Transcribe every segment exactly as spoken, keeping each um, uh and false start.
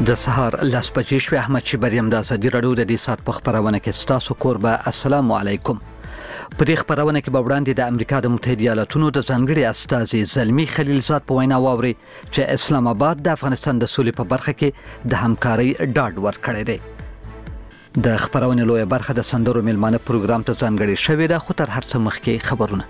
د سهار لاس بجې شوې. احمد شیبریم د ازادي راډیو د دې سات په خبرونه کې ستاسو کوربه. السلام علیکم. په دې خبرونه کې به وړاندې د امریکا د متحده ایالاتونو د ځانګړي استازي زلمی خلیلزاد په وینا واوري چې اسلام آباد د افغانستان د سولې په برخه کې د همکارۍ ډاډ ورکړی دی. د خبرونه لویه برخه د سندرو میلمانه پروګرام ته ځانګړي شوې ده، خو تر هر څه مخکې خبرونه.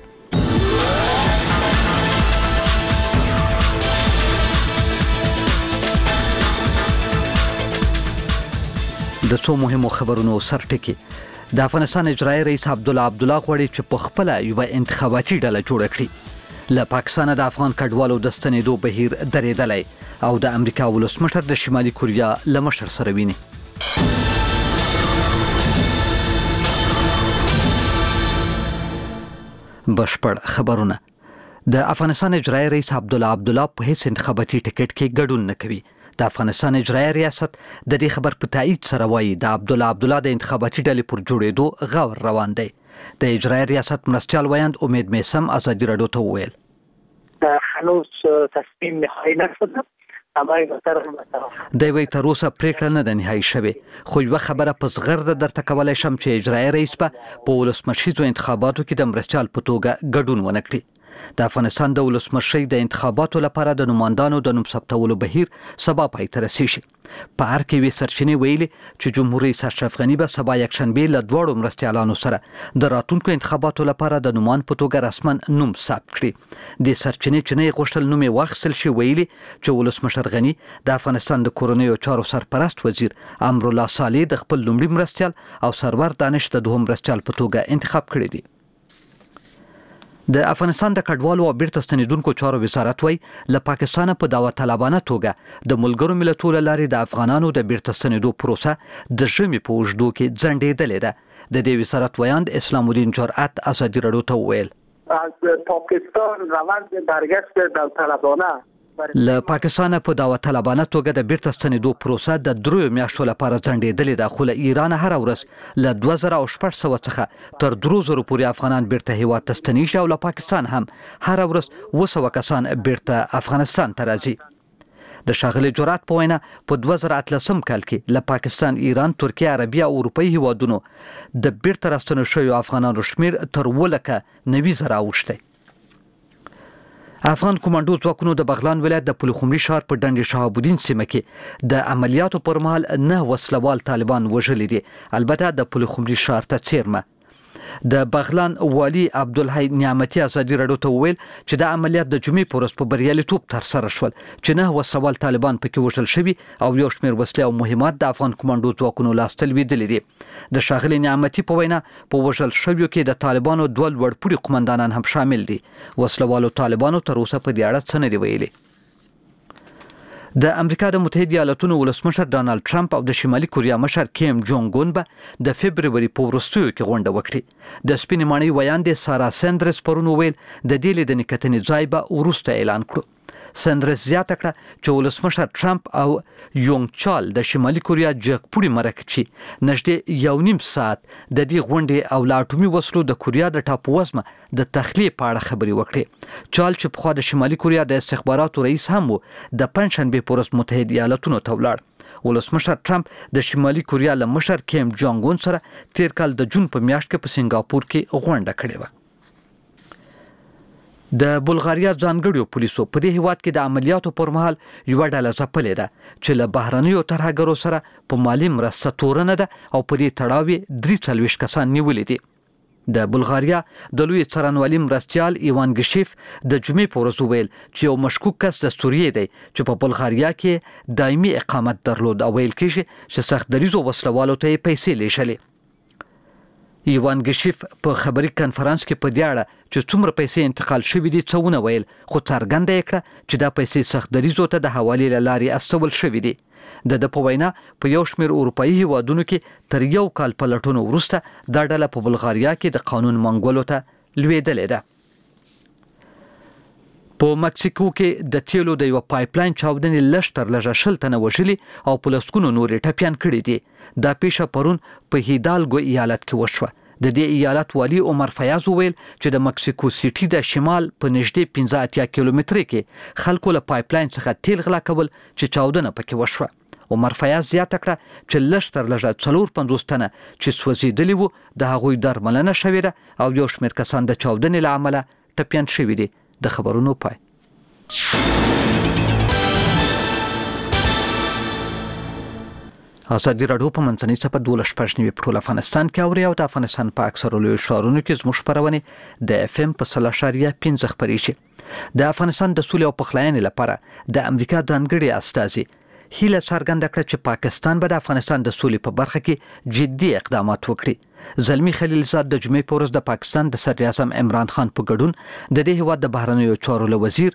د څو مهمو خبرونو سرټکی. د افغانستان اجرایي رئیس عبدالله عبدالله غواړي چې په خپل یو انتخاباتي ډله جوړه کړي. له پاکستان د افغان کډوالو د ستنېدو بهیر درېدلی او د امریکا ولسمشر د شمالي کوریا له مشر سره ویني. بشپړ خبرونه. د افغانستان اجرایي رئیس عبدالله عبدالله په هیڅ انتخاباتي ټکټ کې ګډون نه کوي. د افغانستان اجرایي ریاست د دې خبر په تایید سره وایي د عبدالله عبدالله د انتخاباتي ډلې پر جوړېدو غور روان دی. د اجرایي ریاست مرستیال ویاند امید میسم ازادي راډیو ته وویل هنوز تصمیم نهایی نشده. د وی تر اوسه پریکړه نه ده نهایی شوې، خو یوه خبره په زغرده درته کولی شم چې اجرایي رئیس به په ولسمشریزو انتخاباتو کې د مرستیال په توګه ګډون ونه کړي. د افغانستان د ولسمشرۍ د انتخاباتو لپاره د نوماندانو د نوم ثبتولو بهیر سبا پای ته رسیږي. په هر کې وی سرچینې ویلي چې جمهور رئیس اشرف غني به سبا یکشنبه له دواړو مرستیالانو سره د راتلونکو انتخاباتو لپاره د نومان په توګه رسما نوم ثبت کړي. د سرچینې چې نه غوښتل نوم یې واخیستل شي ویلي چې ولسمشر غني د افغانستان د کورنیو چارو سرپرست وزیر امرالله صالح د خپل لومړي مرستیال او سرور دانش د دوهم مرستیال په توګه انتخاب کړی دی. د افغانستان د کډوالو او بیرته ستنېدونکو چارو وزارت وایي له پاکستانه په داوطلبانه توګه د ملګرو ملتونو له لارې د افغانانو د بیرته ستنېدو پروسه د ژمي په اوږدو کې ځنډېدلې ده. د دې وزارت ویاند اسلام الدین جرأت ازادي راډیو ته وویل از پاکستان روند برگشت داوطلبانه له پاکستانه په داوطلبانه توګه د بیرته ستنېدو پروسه د دریو میاشتو لپاره ځنډېدلې ده، خو له ایران هره ورځ له دوه زره او شپږ سوه څخه تر درې زره پورې افغانان بیرته هیواد ته ستنېږي او له پاکستان هم هره ورځ اووه سوه کسان بیرته افغانستان ته راځي. د ښاغلي جرأت په وینا په دوه زره اتلسم کال کې له پاکستان، ایران، ترکیه، عربي او اروپایي هیوادونو د بیرته راستنو شویو افغانانو شمیر تر اووه لکه نوي زره اوښتی. افغان کمانډو ځواکونو د بغلان ولایت د پلخمري ښار په ډنډ شهاب الدین سیمه کې د عملیاتو پر مهال نه وسلوال طالبان وژلي دي. البته د پلخمري ښار ته څیرمه د بغلان والی عبدالحی نعمتي ازادي راډیو ته وویل چې د عملیات د جمعې په ورځ په بریالیتوب ترسره شول چې نه وسلوال طالبان پکې وژل شوي او یو شمېر وسلې او مهمات د افغان کمانډو ځواکونو لاسته لوېدلي دي. د ښاغلي نعمتي په وینا په وژل شویو کې د طالبانو دوه لوړپوړي قمندانان هم شامل دي. وسلوالو طالبانو تر اوسه په دې اړه څه نه دي ویلي. د امریکا د متحده ایالاتونو ولسمشر ډانلډ ټرمپ او د شمالي کوریا مشر کیم جونګ اون به د فبروري په وروستیو کې غونډه وکړي. د سپینې ماڼۍ ویاندې سارا سندرز پرون وویل د دې لیدنې کتنې ځای به وروسته اعلان کړو. سندرز زیاته کړه چې ولسمشر ټرمپ او یونګ چال د شمالي کوریا جګپوړي مرکچي نږدې یو نیم ساعت د دې غونډې او لا اټومي وسلو د کوریا د ټاپووزمه د تخلیې په اړه خبرې وکړې. چال چې پخوا د شمالي کوریا د استخباراتو رئیس هم و، د پنجشنبې په ورځ متحده ایالاتونو ته ولاړ. ولسمشر ټرمپ د شمالي کوریا له مشر کیم جونګ اون سره تیر کال د جون په میاشت کې په سنگاپور کې غونډه کړې وه. د بلغاریا ځانګړو پولیسو په دې هیواد کې د عملیاتو پر مهال یوه ډله ځپلې ده چې له بهرنیو ترهګرو سره په مالي مرسته تورنه ده او په دې تړاو یې درې څلوېښت کسان نیولي دي. د بلغاریا د لوی څارنوالي مرستیال ایوان ګشیف د جمعې په ورځ وویل چې یو مشکوک کس د سوریې دی چې په بلغاریا کې دایمي اقامت درلود او ویل کېږي چې سخت دریځو وسلوالو ته یې پیسې لیږلې. ایوان ګشیف په خبري کنفرانس کې په دې اړه چې څومره پیسې انتقال شوي دي څه ونه ویل، خو څرګنده یې کړه چې دا پیسې سخت دریځو ته د حوالې له لارې استول شوي دي. د ده په وینا په یو شمېر اروپایي هیوادونو کې تر یو کال پلټونو وروسته دا ډله په بلغاریا کې د قانون منګولو ته لوېدلې ده. په مکسیکو کې د تیلو د یو پایپلاین چاودنې لږ تر لږه شل تنه وژلي او په لسګونو نورې ټپیان کړي دي. دا پیښه پرون په هیدالګو ایالت کې وشوه. د دې ایالت والی عمر فیاض وویل چې د مکسیکو سیټي د شمال په نږدې پنځه اتیا کیلومترۍ کې خلکو له پایپ لاین څخه تیل غلا کول چې چاودنه پکې وشوه. عمر فیاض زیاته کړه چې لږ تر لږه څلور پنځوس تنه چې سوځېدلي وو د هغوی درملنه شوې ده او یو شمېر کسان د چاودنې له امله ټپیان شوي دي. د خبرونو پای. ازادي راډیو په منځنۍ څپه دولس شپږ نوي په ټول افغانستان کې اوري او د افغانستان په اکثرو لویو ښارونو کې زموږ خپرونې د اف ام په سل اشاریه پنځه خپرېږي. د افغانستان د سولې او پخلاینې لپاره د امریکا ځانګړي استازي هیله څرګنده کړه چې پاکستان به د افغانستان د سولې په برخه کې جدي اقدامات وکړي. زلمی خلیلزاد د جمعې په ورځ د پاکستان د صدر اعظم عمران خان په ګډون د دې هیواد د بهرنیو چارو له وزیر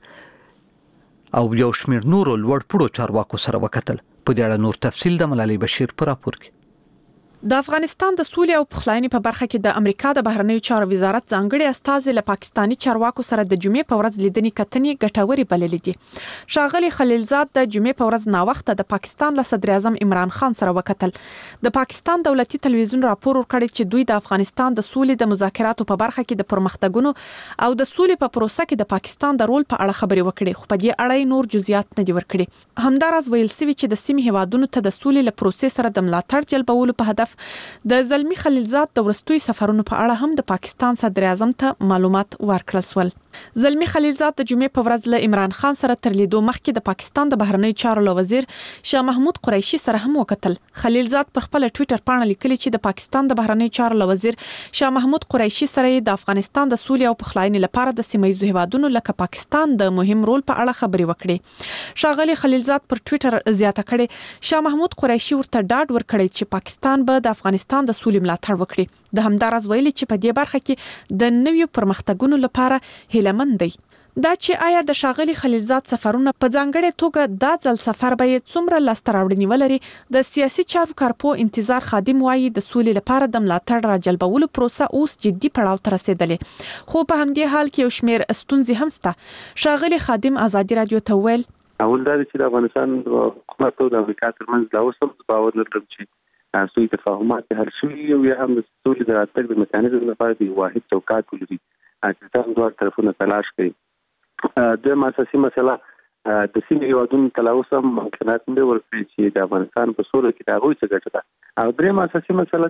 او یو شمېر نورو لوړ پوړو چارواکو سره وکتل. په دې اړه نور تفصیل د ملالۍ بشیر په راپور کې. د افغانستان د سولې او پخلاینې په برخه کې د امریکا د بهرنیو چارو وزارت ځانګړي استازي له پاکستاني چارواکو سره د جمعې په ورځ لیدنې کتنې ګټورې بللې دي. ښاغلي خلیلزاد د جمعې په ورځ ناوخته د پاکستان له صدر اعظم عمران خان سره وکتل. د پاکستان دولتي تلویزیون راپور ورکړی چې دوی د افغانستان د سولې د مذاکراتو په برخه کې د پرمختګونو او د سولې په پروسه کې د پاکستان د رول په اړه خبرې وکړي، خو په دې اړه نور جزئیات نه دي ورکړي. همداراز ویل شوی چې د سیمې هیوادونو ته د سولې له پروسې سره د ملاتړ جلبولو په هدف د زلمی خلیلزاد د ورستوي سفرونو په اړه هم د پاکستان صدر اعظم ته معلومات ورکړل شول. زلمی خلیلزاد د جمعې په ورځ له عمران خان سره تر لیدو مخکې د پاکستان د بهرنیو چارو له وزیر شاه محمود قریشي سره هم وکتل. خلیلزاد پر خپل ټوئیټر پاڼه لیکلي چې د پاکستان د بهرنیو چارو له وزیر شاه محمود قریشي سره د افغانستان د سولې او پخلاینې لپاره د سیمه‌ییزو هیوادونو لکه پاکستان د مهم رول په اړه خبرې وکړې. ښاغلي خلیلزاد پر ټوئیټر زیاته کړې شاه محمود قریشي ورته ډاډ ورکړی چې پاکستان به د افغانستان د سولې ملاتړ وکړي. د همداراز ویلي چې په دې برخه کې د نویو پرمختګونو لپاره هیلهمند دی. دا چې آیا د ښاغلي خلیلزاد سفرونه په ځانګړې توګه دا ځل سفر به څومره لاسته راوړنې ولري، د سیاسي چارو کارپو انتظار خادم وایي د سولې لپاره د ملاتړ راجلبولو پروسه اوس جدي پړاو ته رسیدلې، خو په همدې حال کې یو شمېر ستونزې هم شته. ښاغلي خادم ازادي راډیو ته ویل اول دا چې د افغانستان حکومت او د امریکا ترمنځ دا اوس هم باور لرم چې سوی تفاهمات حل شوي او یا هم د سولې د راتګ د میکانیزم لپاره د واحد چوکاټ ولري چې تاسو دوه طرفونه تلاش کوي. د اساسي مسله د سیمې هیوادونو تلاوس هم ممکنات نه ورکړي چې د افغانستان په سوله کې د هغوی څه ګټه ده. او درېیم اساسي مسله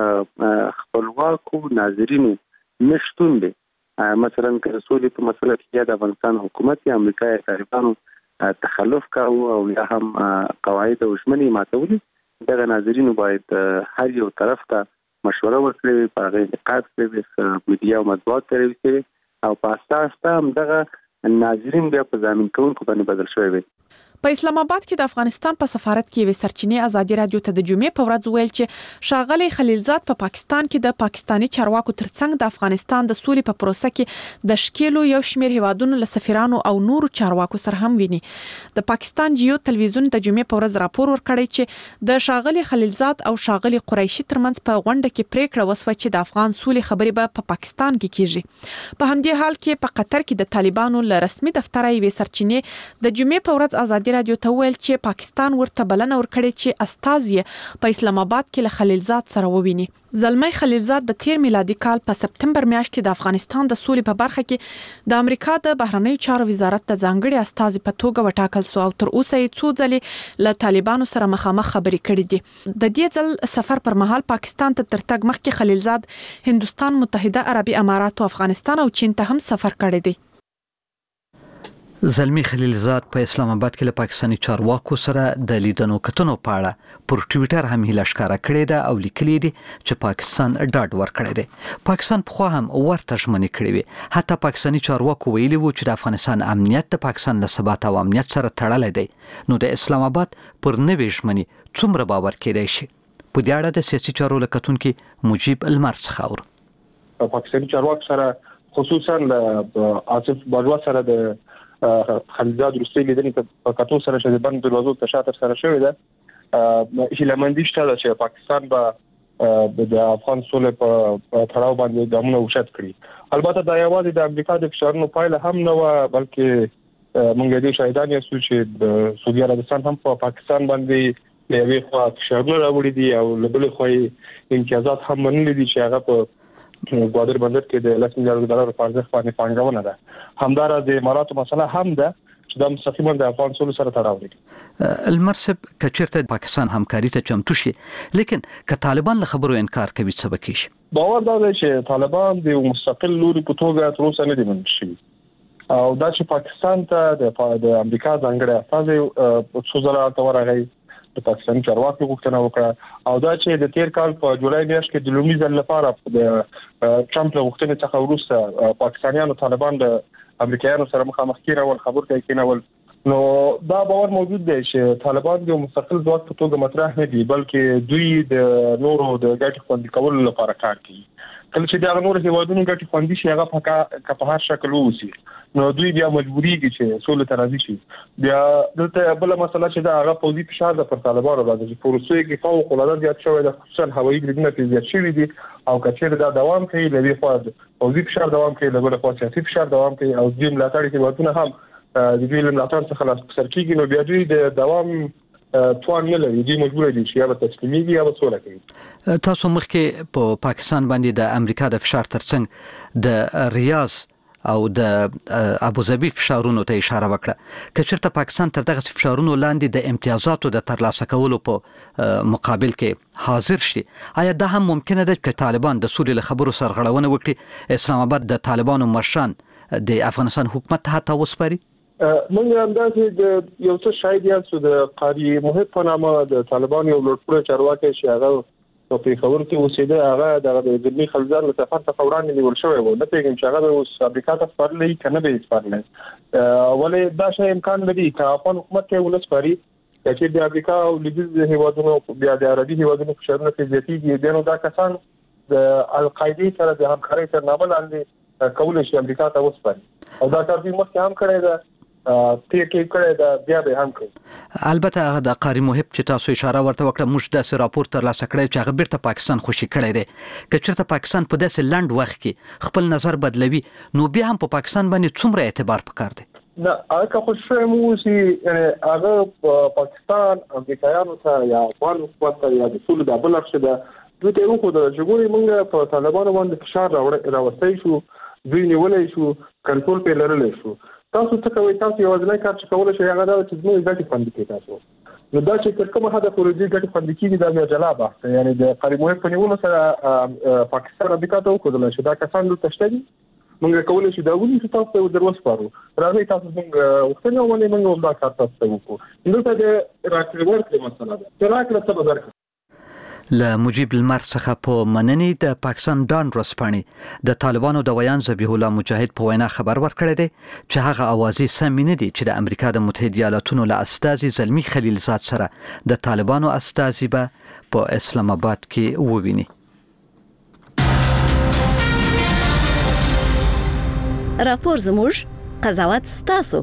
د خپلواکو ناظرینو نشتون دی. مثلا که د سولې په مسله کې یا د افغانستان حکومت یا امریکا یا طالبانو تخلف کاوه او یا هم قواعد او ژمنې ماتولې، دغه ناظرینو باید هر یو طرف ته مشوره ورکړي، په هغه انتقاد کوي، میډیا او مطبوعات ته رسوي او په اساس ته هم دغه ناظرین بیا په ضامن کوونکو باندې بدل شوی وي. په اسلام آباد کې د افغانستان په سفارت کې یو سرچینې ازادي راډیو ته د جمعې په ورځ ویل چې ښاغلي خلیلزاد په پاکستان کې د پاکستاني چارواکو ترڅنګ د افغانستان د سولې په پروسه کې د شکیلو یو شمېر هیوادونو له سفیرانو او نورو چارواکو سره هم ویني. د پاکستان جیو تلویزیون د جمعې په ورځ راپور ورکړی چې د ښاغلي خلیلزاد او ښاغلي قریشي ترمنځ په غونډه کې پریکړه وشوه چې د افغان سولې خبرې به په پاکستان کې کیږي. په همدې حال کې په قطر کې د طالبانو له رسمي دفتر یې سرچینې د جمعې په ورځ ازادي راډیو ته ویل چې پاکستان ورته بلنه ورکړي چې استازي په اسلام آباد کې له خلیلزاد سره وویني. زلمی خلیلزاد د تیر میلادي کال په سپتمبر میاشت کې د افغانستان د سولې په برخه کې د امریکا د بهرنیو چارو وزارت د ځانګړي استازي په توګه وټاکل شو او تر اوسه یې څو ځلې له طالبانو سره مخامخ خبرې کړې دي. د دې ځل سفر پر مهال پاکستان ته تر تګ مخکې خلیلزاد هندوستان، متحده عربي امارات او افغانستان او چین ته هم سفر کړی دی. زلمی خلیلزاد په اسلام آباد کې له پاکستاني چارواکو سره د لیدنو کتنو په اړه پر ټوئیټر هم هیله ښکاره کړې ده او لیکلي دي چې پاکستان ډاډ ورکړی دی. پاکستان پخوا هم ورته ژمنې کړې وې. حتی پاکستاني چارواکو ویلي وو چې د افغانستان امنیت د پاکستان له ثبات او امنیت سره تړلی دی. نو د اسلام آباد پر نوې ژمنې څومره باور کېدای شي؟ په دې اړه د سیاسي چارو له کتونکي مجیب المر څخه اورو. پاکستاني چارواکو سره خصوصا له آصف باجوا سره د خلیلزاد روسي لیدنې په کتو سره چې د بند دروازو په شاته سره شوې ده، هیلهمندي شته چې پاکستان به د افغان سولې په تړاو باندې ګامونه اوچت کړي. البته دا یوازې د امریکا د فشارونو پایله هم نه و، بلکې موږ د شاهدان یو چې د سعودي عربستان هم په پاکستان باندې له یوې خوا فشارونه راوړي دي او له بلې خوا امتیازات هم منلي دي چې هغه په ګوادر بندر کې د لس میلیارډ ډالر په ارزښت باندې پانګونه ده. همدارا د اماراتو مسله هم ده چې د مستقیما د افغان سولو سره تړاو لري. المرسب کچیرته پاکستان همکاري ته چمتو شي، لیکن که طالبان له خبرو انکار کوي څه به کیږي؟ باور دا دی چې طالبان د مستقل لوري په توګه تر اوسه نه دي منل شوي او دا چې پاکستان ته د د امریکا ځانګړي استازي څو ځله ته ورغی د پاکستاني چارواکو غوښتنه وکړه او دا چې د تیر کال په جولای میاشت کې د لومړي ځل لپاره د ټرمپ له غوښتنې څخه وروسته پاکستانیانو طالبان د امریکایانو سره مخامخ کېنول خبرو کوي کېنول نو دا باور موجود دی چې طالبان د مستقل ځواک په توګه مطرح نه دي بلکې دوی د نورو د ګټو خوندي کولو لپاره کار کوي. کله چې دا نور هیوادونو ګټي خوندي شي هغه په په هر شکل ووسی نو دوی بیا مجبوریږي چې سولې ته راضي شي. بیا دلته بل مسله چې دا هغه پوزي فشار د پر طالبانو راځي چې پروسې کې فوق العاده زیات شوی د خصوصا هوایي بریدونه کې زیات شوی دي او کچېر دا دوام کوي لوي خو پوزي فشار دوام کوي لګول خو سیاسي فشار دوام کوي او دوی ملاتړ هیوادونه هم د دوی ملاتړ څخه لاس پر کېږي نو بیا دوی د دوام توان نه لري دوی مجبور دي چې یا به تسلیمي یا به سوله کوي. تاسو مخکې په پا پاکستان باندې د امریکا د فشار ترڅنګ د ریاض او د ابوظبي فشارونو ته اشاره وکړه. که چېرته پاکستان تر دغه فشارونو لاندې د امتیازاتو د ترلاسه کولو په مقابل کې حاضر شي، آیا دا هم ممکنه ده چې طالبان د سولې له خبرو سرغړونه وکړي، اسلام آباد د طالبانو مشران د افغانستان حکومت ته حتی وسپاري؟ موږ همداسې د یو څه شاید یاستو د قاری محب په نامه د طالبان یو لوړپوړی چارواکی چې هغه په پېښور کې اوسېده هغه د زلمي خلزار له سفر څخه وړاندې نیول شوی و. نه پوهېږم چې هغه اوس امریکا ته سپارلی که نه به یې سپارلی، ولې دا شی امکان لري که افغان حکومت ته ونه سپاري چې د امریکا او لویدیځ هیوادونو بیا د عربي هیوادونو فشارونه پرې زیاتېږي بیا نو دا کسان د القاعدې سره د همکارۍ تر نامه لاندې کولی شي امریکا ته وسپاري او دا کار دوی مخکې هم کړی ده تیکې کړی دا بیا به هم کوي. البته هغه د قاری محب چې تاسو اشاره ورته وکړه موږ داسې راپور ترلاسه کړی چې هغه بیرته پاکستان خوشي کړی دی. که چېرته پاکستان په داسې لنډ وخت کې خپل نظر بدلوي نو بیا هم په پاکستان باندې څومره اعتبار پکار دی؟ نه هغه که خوشی مو اوسي هغه په پاکستان امریکایانو ته یا افغان حکومت ته یا د سولې دا بل نقشه ده دوی ته وښودله چې ګورئ موږ په طالبانو باندې فشار راوستی شو، دوی نیولی شو، کنټرول پرې لرلی شو. تاسو څه کوئ؟ تاسو یوازینی کار چې کولی شئ هغه دا چې زموږ ګټې خوندي کړئ. تاسو نو دا چې تر کومه حده پورې دوی ګټې خوندي کېږي دا بیا جلا بحث دی. یعنې د قاری محب په نیولو سره پاکستان امریکا ته وښودلی شو دا کسان دلته شته دي، موږ کولی شو دا ونیسو تاسو ته در وسپارو، راځئ تاسو زموږ غوښتنې ومنئ موږ همدا کار تاسو ته وکړو. دلته د راکړې ورکړې مسله ده چې راکړه څه به درکړه. له مجيب المر څخه په مننې د پاکستان ډان ورځپاڼې د طالبانو د ویان ذبیح الله مجاهد په وینا خبر ورکړی دی چې هغه اوازې سمې نه دي چې د امریکا د متحده ایالاتونو له استازي زلمي خلیلزاد سره د طالبانو استازي به په اسلام آباد کې وویني. راپور زموږ قضاوت ستاسو.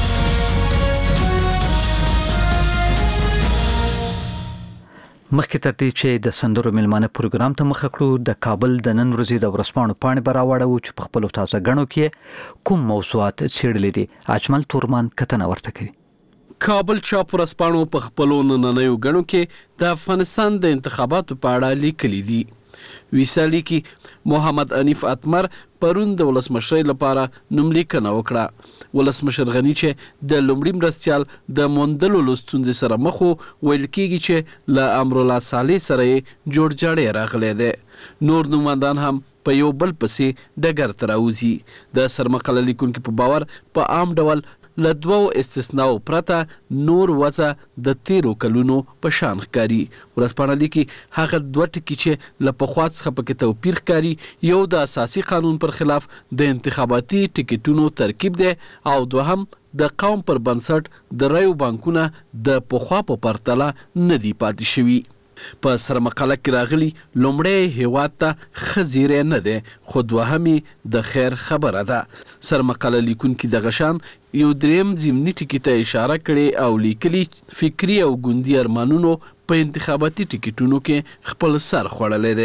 مخکې تر دې چې د سندرو ملمانه پروګرام ته مخه کړو د کابل د نن ورځې د ورځپاڼو پاڼې به راوړو چې په خپلو تازه ګڼو کې کوم موضوعات څېړلي دي. اجمل تورمان کتنه ورته کوي. کابل چاپ ورځپاڼو په خپلو نننیو ګڼو کې د افغانستان د انتخاباتو په اړه لیکلي دي. ویسالی کې محمد انیف اتمر پرون د ولسمشرۍ لپاره نوملیکنه وکړه. ولسمشر غنی چې د لومړي مرستیال د موندلو له ستونزې سره مخ وو ویل کېږي چې له امرالله صالح سره یې جوړ جاړی راغلی دی. نور نوماندان هم په یو بل پسې ډګر ته راوځي. د سرمقاله لیکونکي په باور په عام ډول له دوو استثناو پرته نور وضع د تیرو کلونو په شان ښکاري. ورځپاڼه لیکي هغه دوه ټکي چې له پخوا څخه پکې توپیر ښکاري یو د اساسي قانون پر خلاف د انتخاباتي ټکټونو ترکیب دی او دوهم د قوم پر بنسټ د رایو بانکونه د پخوا په پرتله نه دي پاتې شوي. په سرمقاله کې راغلي لومړی هیواد ته ښه زیری نه دی خو دوهمې د خیر خبره ده. سرمقاله لیکونکي دغه شان یو دریم ضمني ټکي ته اشاره کړې او لیکلي فکري او ګوندي ارمانونو په انتخاباتي ټکټونو کې خپل سر خوړلی دی.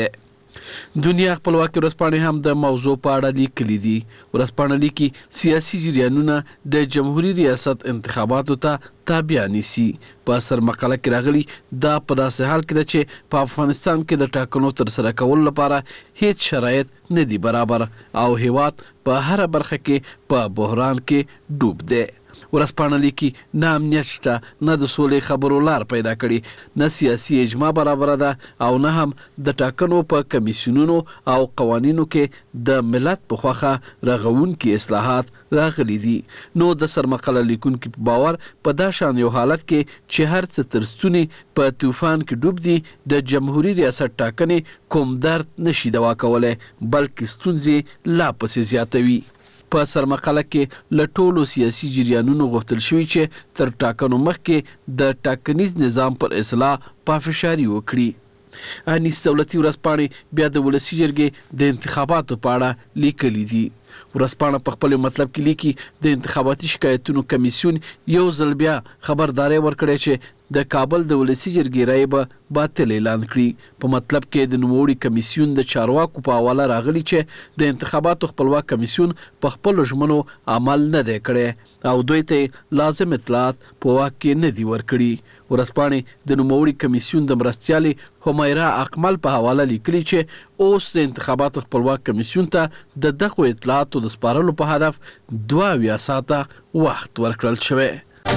دنیا خپلواکي ورځپاڼې هم د موضوع په اړه لیکلي دي. ورځپاڼه لیکي سیاسي جریانونه د جمهوریت ریاست انتخاباتو ته تابع نیسي. په سر مقاله کې راغلي دا په داسې حال کې ده چې په افغانستان کې د ټاکنو ترسره کولو لپاره هیڅ شرایط نه دي برابر او هیواد په هره برخه کې په بحران کې ډوب دی. ورځپاڼه لیکي نه امنیت شته، نه د سولې خبرو لار پیدا کړي، نه سیاسي اجماع برابره ده او نه هم د ټاکنو په کمیسیونونو او قوانینو کې د ملت په خوښه رغونکي اصلاحات راغلي دي. نو د سرمقاله لیکونکي په باور په دا شان یو حالت کې چې هر څه تر ستوني په طوفان کې ډوب دي، د جمهوریت ریاست ټاکنې کوم درد نشي دوا کولی بلکې ستونزې لا پسې زیاتوي. په سرمقاله کې له ټولو سیاسي جریانونو غوښتل شوي چې تر ټاکنو مخکې د ټاکنیز نظام پر اصلاح پافشاري وکړي. انیس دولتي ورځپاڼې بیا د ولسي جرګې د انتخاباتو په اړه لیکلي دي. ورځپاڼه په خپل مطلب کې لیکي د انتخاباتي شکایتونو کمیسیون یو ځل بیا خبرداري ورکړې چې د کابل د ولسي جرګې رایې به باطل اعلان کړي. په مطلب کې د نوموړي کمیسیون د چارواکو په حواله راغلي چې د انتخاباتو خپلواک کمیسیون په خپلو ژمنو عمل نه دی کړی او دوی ته لازم اطلاعات په واک کې نه دي ورکړي. ورځپاڼې د نوموړي کمیسیون د مرستیالې همیرا اقمل په حواله لیکلي چې اوس د انتخاباتو خپلواک کمیسیون ته د دغو اطلاعاتو د سپارلو په هدف دوه اویا ساعته وخت ورکړل شوی.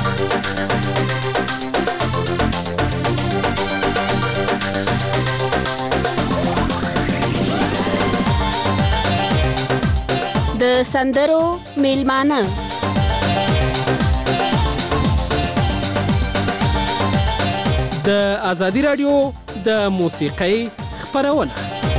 د سندرو میلمانه د ازادي رادیو د موسیقۍ خپرونه.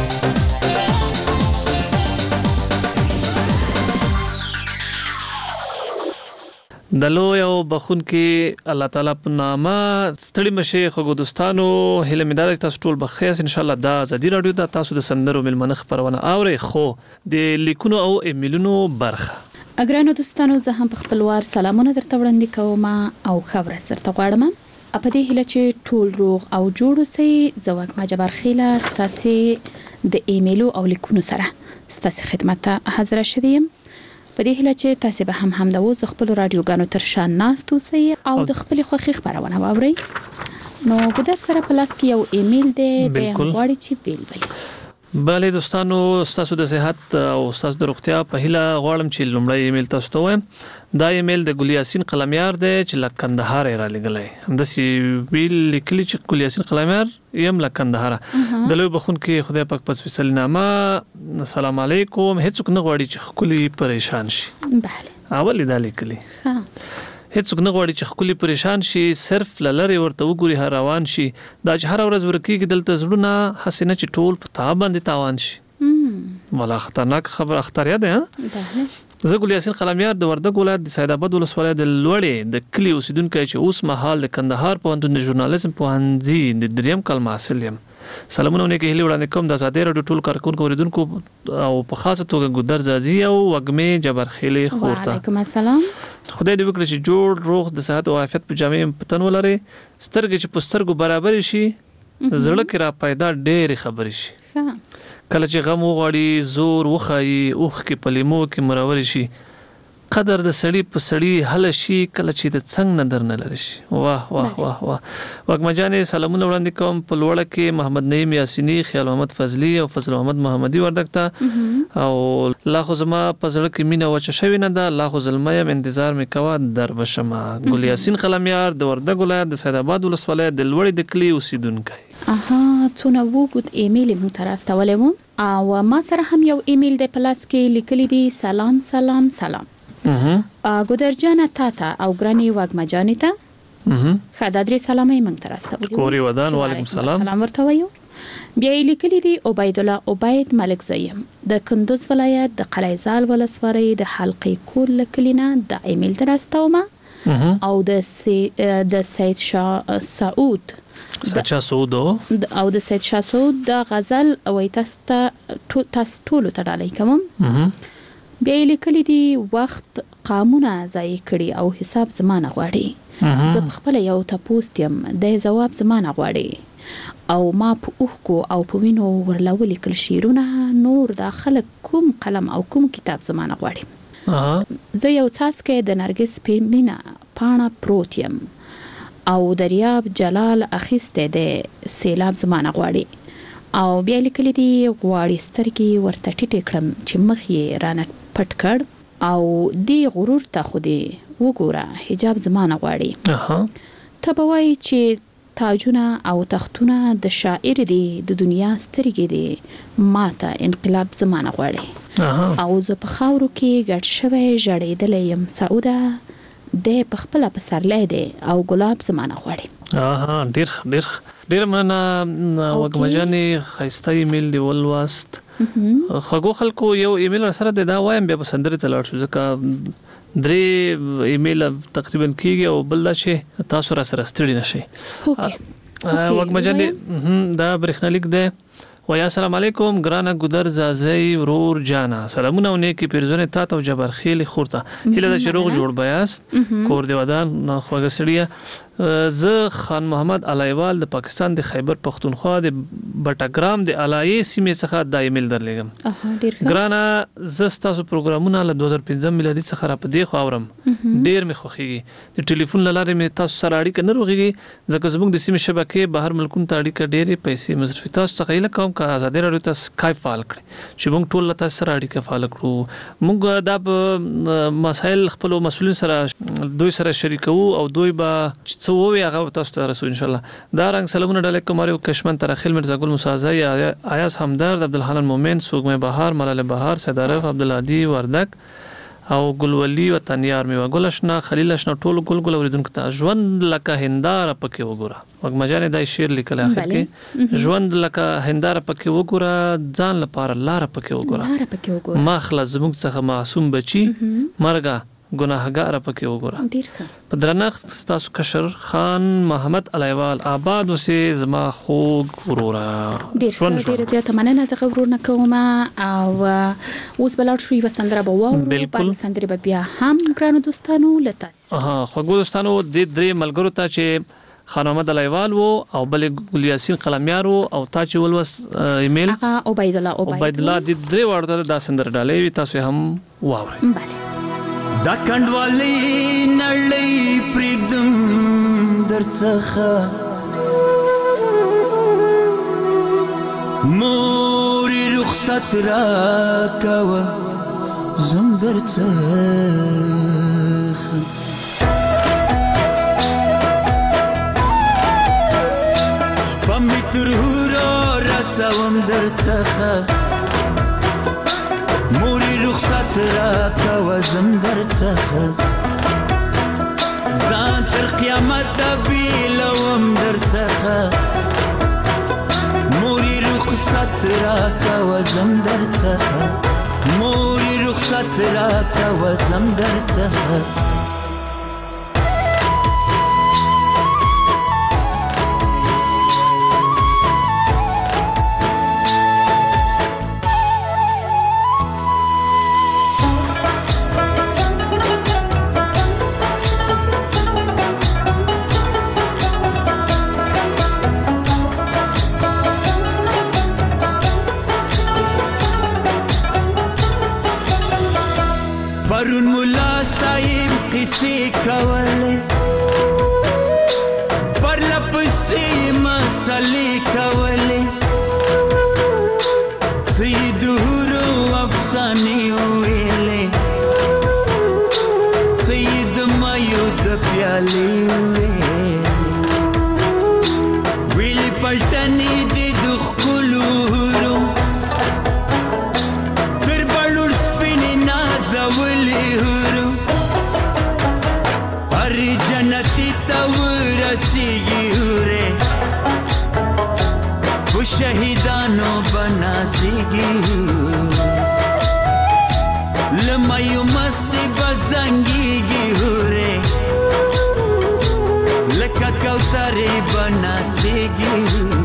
د لوی او بخونکي الله تعالی په نامه ستړي مشه خو دوستانو هله مدار تاسو ټول بخیر ان شاء الله. دا ازادي رادیو د تاسو د سندرو میلمانه خبرونه اوري خو د لیکونو او ایمیلونو برخه. اګرانو دوستانو زه هم په خپلوار سلامونه درته وړاندې کوم او خبره درته غواړم. په دې هیله چې ټول روغ او جوړ اوسئ. زه واک مجبر خیله ستاسو د ایمیلو او لیکونو سره ستاسو خدمت ته حاضر شوم. په دې هیله چې تاسو به هم هم د اوس د خپل رادیوګانو تر شان ناست اوسئ او د خپل خوښي خبرونه واورئ. نو ګودر سره پلاس کې یو ایمیل دی د غواړي چې بیل وي. بله دوستانو تاسو د صحت او تاسو د روغتیا په هیله غواړم چې لومړی ایمیل تاسو ته وایم. دا ایمیل د ګل یاسین قلمیار دی چې له کندهار را لګلای. همداسې ویل لیکلی چې ګل یاسین قلمیار یم له کندهار. د لوی بخون کې خدای پاک پس فیصل نامه. السلام علیکم. هیڅوک نه غواړي چې خولي پریشان شي. بله اول دا لیکلی ها هیڅوک نه غواړي چې خولي پریشان شي، صرف لری ورته وګوري هر روان شي. دا چې هر ورځ ورکیږي دلته زړونه حسینه چې ټول په تا باندې تاوان شي. ولا خطرناک خبر اختریا ده. بله زه ګل یاسین قلمیار د وردګ ولایت د سید آباد ولسوالۍ د لوړې د کلی اوسیدونکو چې اوس مهال د کندهار پوهنتون د ژورنالیزم پوهنځي د دریم کال محصل یم. سلامونه ونې کې هلي وړاندې کوم د ازادي رادیو ټول کارکونکو اوریدونکو او په خاصه توګه ګودر زازي او وګمې جبرخیلي خورته. وعلیکم السلام. خدای دې وکړي چې جوړ روغ د صحت او عافیت په جامع پتن ولري. سترګې چې پسترګو برابر شي، زړه کې را پیدا ډېر خبرې شي. کله چې غم وغواړي زور وخایي، اوخ کې پلیمو کې مرور شي، قدر د سړی په سړی حل شي، کله چې د څنګ نه درنه لری شي. واه واه واه واه. وګمجانې سلامونه وړاندې کوم په لوړه کې محمد نعیم یاسینی، خیال محمد فضلی او فضل محمد محمدي وردګ ته او لا خو زما په زړه کې مینه وچه شوی نه ده. لا خو زلمه انتظار مې کوا در بشمه. ګل یاسین قلمیار د وردګ ولایت د سید آباد ولسوالۍ د لوړې د کلی اوسیدونکی. اها څونه وګت ایمیل مو تر راستولم او ما سره هم یو ایمیل د پلاس کې لیکلی دی. سلام سلام سلام. ګودر جانه تا ته او ګرانی واګما جانې ته خدا درې سلامي مونږ ته راستولې. کوري ودان وعلیکم سلام. سلام ورته وایو. بیا یې لیکلی دی عبید الله عبید ملک زیم د کندوز ولایت د قلیزال ولسوالۍ د حلقې کول کلینا د ایمیل دراستوم او د د سید شاه سعود سید شاه سعود او د سید شاه سعود د غزل او تاسو تاسو ټول ته ډالۍ کوم. بیا یې لیکلی دی وخت قامونه ضایع کړي او حساب زمانه غواړي. زه خپل یو تاسو یم د جواب زمانه غواړي. او ما په اوښکو او په وینو ورلول لیکل شعرونه نور دا خلک کوم قلم او کوم کتاب زمانه غواړي. زه یو څاڅکی د نرګس په مینا پاڼه پروت یم او دریاب جلال اخیسته د سیلاب زمانه غواړي او بیا لیکلي دي غواړي سترګې ورته ټیټې کړم چې مخ یې رانه پټ کړ او دی غرور ته خو دې وګوره حجاب زمانه غواړي. ته به وایي چې تاجونه او تختونه د شاعر دي د دنیا سترګې دي ماته انقلاب زمانه غواړي او زه په خاورو کې ګډ شوی ژړېدلی یم سعوده دی په خپله پسرلی دی او ګلاب زمانه غواړي. اها ډېر ډېر ډېر مننه وږمجانې ښایسته ایمیل دې ولوست. خوږو خلکو یو ایمیل سره د دا وایم بیا به سندرې ته لاړ شو ځکه درې ایمیل تقریبا کېږي او بل دا چې تاسو را سره ستړي نشئ. وږمجانې دا برېښنالیک دی ویا السلام علیکم ګرانه ګودر زازی ورور جانا سلامونه او نیکی پیرزونه تا ته جبر خیل خورته هله د چروغ جوړ بیاست کور دی ودان خوګه سړیا ز خان محمد علایوال د پاکستان د خیبر پختونخوا د بټاګرام د علایي سیمې څخه د ایمیل درلګم ګرانه ز تاسو پروګرامونه له دوه هزار پنځه میلادي څخه را پدې خو اورم ډیر می خوخیږي د ټلیفون لاره می تاسو سره اړیکه نه روغيږي ځکه زموږ د سیمې شبکې بهر ملکونو ته اړیکه ډېرې پیسې مصرفي تاسو څخه یې کوم کا آزادي راډیو ته سکایپ فعال کړئ چې موږ ټول له تاسو سره اړیکه فعال کړو موږ دا مسایل خپل مسؤلین سره دوی سره شریکو او دوی به څه ووي هغه تاسو ته رسو ان شاء الله دا رنګ سلامونه ډاله کومارو کشمن ترخیل مرزا ګل مسازی ایاس همدرد عبدالحنان مومن سوګمه بهار ملال بهار سیدارف عبدالهادي وردک او ګلولي وطنیار میوه ګلشنا خلیل شنا ټول ګل ګل اوریدونکو ته ژوند لکه هنداره پکې وګوره وګمجانې دا شعر لیکل اخر کې ژوند لکه هنداره پکې وګوره ځان لپاره لار پکې وګوره لار پکې وګوره ما خلاص زموږ څخه معصوم بچي مرګه ګناهګار پکې وګوره ډیر ښه په درنښت تاسو کشر خان محمد علایوال آباد اوسې زما خوږ وروره ډیر ډیر زیاته مننه ته ورونه کوم او اوس بلاد شوې وسندره به وو په سندره به بیا هم ګرانو دوستانو لتاس ها خوږو دوستانو د درې ملګرو ته چې خان محمد علایوال وو او بل ګل یاسین قلمیار وو او تا چې ولوس ایمیل هغه عبید الله عبید الله د درې وړو د سندره ډالې تاسو هم واورئ bale دا کندوالي نړۍ پرېږدم درڅخه مورې رخصت راکوه زم درڅخه شپه مې تر هورو رسوم درڅخه مورې رخصت راکوه زم درڅخه ځان تر قیامته بیلوم درڅخه مورې رخصت راکوه زم درڅخه مورې رخصت راکوه زم درڅخه پرون ملا صاحب قصې کولې پرله پسې مسلې کولې څه یې د هورو افسانې ویلې څه یې د مایو د پیالې ویلې ویلې پلټنې دې د ښکلو هورو جنتی تا ورسیږي هوره خو شهیدانو بناسیږي لمایو مستی بزنګيږي هوره لکه کوترې بناسیږي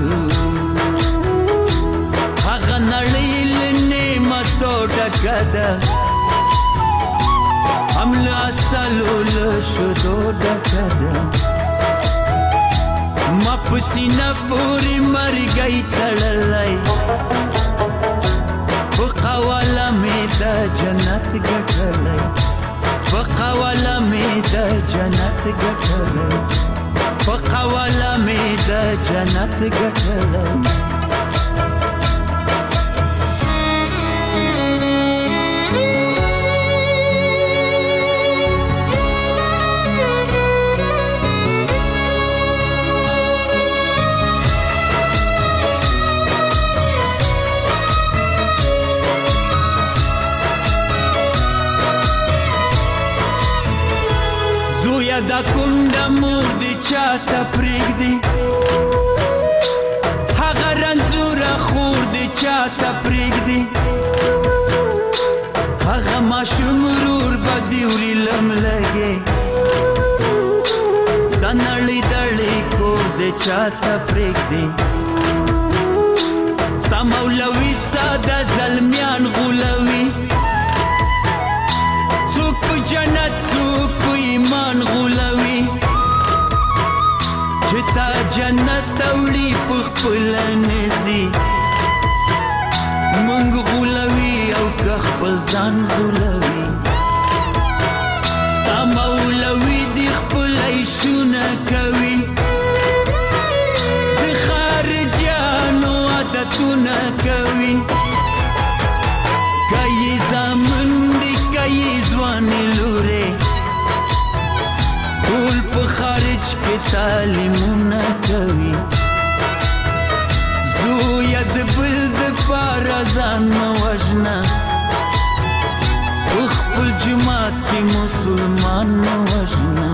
هغه نړۍ له نعمتو ډکه ده هم له اصلو له شدو ډکه ده ما پسینه پوری مرګی تړلی په قواله مې د جنت ګټلی په قواله مې د جنت ګټلی په قواله مې د جنت ګټلی دا کوم د مور دی چاته پرېږدي هغه رنځوره خور دی چاته پرېږدي هغه ماشوم ورور به دې وړي لملګې دا نړۍ دړۍ کور دی چاته پرېږدي ستا مولوي ساده زلمیان غولوي څوک په جنت څوک په ایمان غولوي چې تا جنت توړي په خپله نځي مونږ غولوي او که خپل ځان غولوي ستا مولوي دې خپل عیشونه کوي د خارجیانو عادتونه کوي که یې زامن دي که یې ځوانې لورې ټول په خارج کې تعلیمونه کوي زویه د بل دپاره ځان مه وژنه په خپل جومات کې مسلمان مه وژنه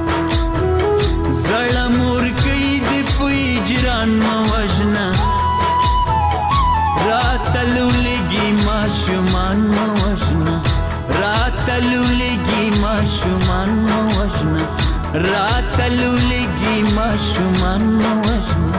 زړه مورکۍ دې په هجران مه وژنه راته لولګي ماشومان مه وژنه راته لولګي ماشومان مه وژنه راته لولګي ماشومان مه وژنه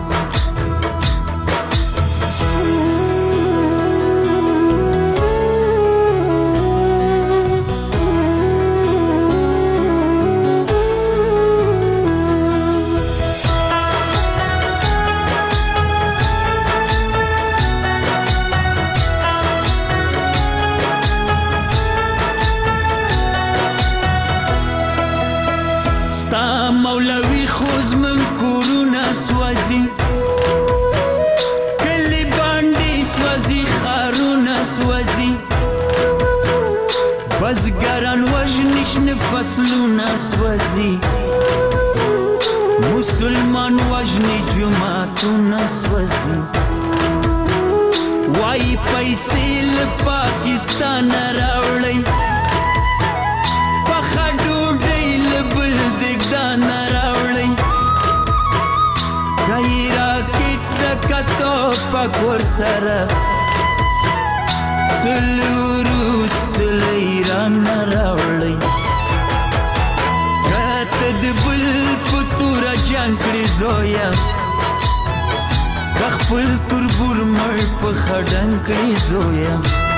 مولوی خوز من کورونه سوځي کلی باندې سوځي ښارونه سوځي بزګران وژني شنه فصلونه سوځي مسلمان وژني جوماتونه سوځي وایي پیسې له پاکستانه راوړئ پخه ډوډۍ له بل دګدانه راوړئ که یې راکټ د کتوپک ورسره څه له روس څه له ایرانه راوړئ که ته د بل په توره جنګ کړې زویه که خپل تربور مړ په خډنګ کړې زویه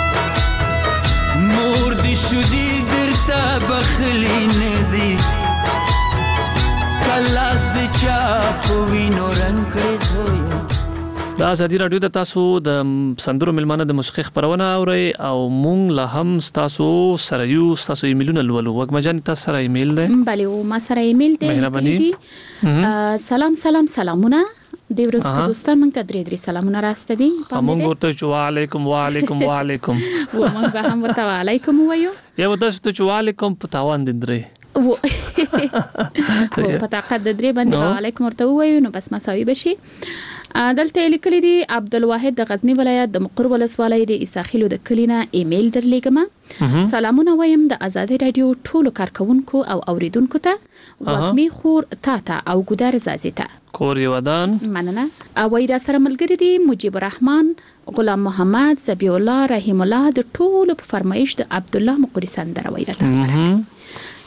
مور دې شودې درته بخلي نه دي که لاس دې چا په وینو رنګ کړې زویه د ازادي راډیو د تاسو د سندرو ملمانه د موسیقي خبرونه اورئ او مونږ له هم تاسو سره یو تاسو ایمیلونه لولو وګما جان تاسو سره ایمیل ده بله او ما سره ایمیل ده مهرباني سلام سلام سلامونه د ورځ په دوستان موږ ته درې درې سلامونه راستوي موږ ورته چې وعلیکم وعلیکم وعلیکم و موږ به هم ورته وعلیکم وایو یا ورته چې وعلیکم په تاوان د درې و په طاقت د درې باندې وعلیکم ورته وایو نو بس مساوي بشي دلته لیکلي دي عبدالواحد د غزنی ولایت د مقر ولسوالۍ د اساخیلو د کلینا ایمیل درلیږم سلامونه وایم د آزادي رادیو ټولو کارکونکو او اوریدونکو ته وګمي خور تا ته او ګودر زازي ته کور یودان مننه او را سره ملګری دي مجيب الرحمن غلام محمد زبی الله رحیم الله د ټولو په فرمایش د عبد الله مقری سندره وایي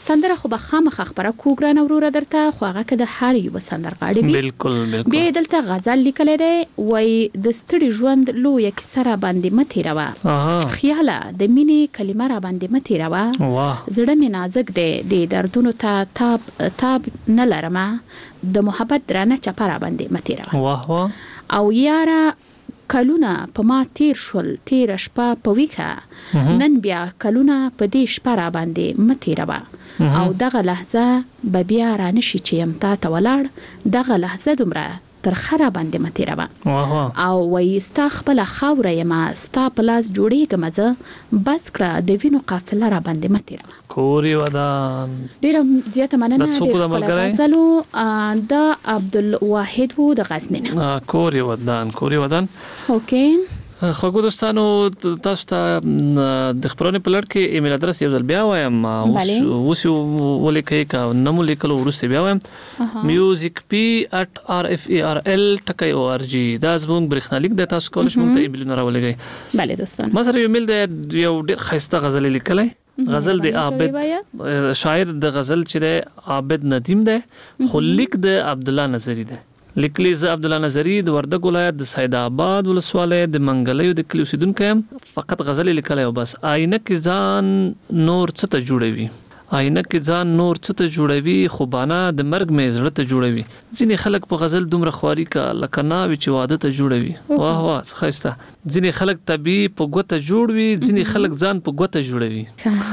سندره خو به خامخ خبره کو ګران وروره درته خو هغه که د هر یو سندرغاړي وي بالکل بالکل بیا دلته غزل لیکلی دی وای د ستړي ژوند لویه کیسه را باندې مه تېروه خیاله د مینې کلمه را باندې مه تېروه زړه مې نازک دی د دردونو ته تاب تاب نه لرمه د محبت درانه چپه را باندې مه تېروه او یاره کلونه په ما تیر شول تیر شپه په ویخه نن بیا کلونه په دې شپه را باندې مه تېروه او دغه لحظه به بیا را نشي چې یم تا ته ولاړ دغه لحظه دومره ترخه را باندې مه تېروه او وایي ستا خپله خاوره یمه ستا په لاس جوړېږم زه بس کړه د وینو قافله را باندې مه تېروه کور یې ودان ډېره زیاته مننه ډېر ښکلی غزل و د عبدالواحد و د غزني نه کور یې ودان کور یې ودان اوکې خوږو دوستانو تاسو ته د خبرونې په لړ کې ایمیل ادرس یو ځل بیا وایم اوس اوس ولیکئ که نه مو لیکلو وروسته بیا وایم میوزیک پی اټ آر اف ای آر ال ټکی او آر جی دا زموږ برېښنالیک دی تاسو کولی شئ موږ ته ایمیلونه راولېږئ بله دوستانو ما سره یو ایمیل دی یو ډېر ښایسته غزل یې لیکلی غزل دی عابد شاعر د غزل چې دی عابد ندیم دی خو لیک د عبدالله نظري دی لیکلی زه عبدالله نظري د وردګ ولایت د سید آباد ولسوالۍ د منګلیو د کلي اوسیدونکی یم فقط غزل یې لیکلی او بس آینه کې ځان نور څه ته جوړوي آینه کې ځان نور څه ته جوړوي خو بانه د مرګ مې زړه ته جوړوي ځینې خلک په غزل دومره خواري کا لکه ناوې چې واده ته جوړوي واه واه څه ښایسته ځینې خلک طبیعي په ګوته جوړ وي ځینې خلک ځان په ګوته جوړوي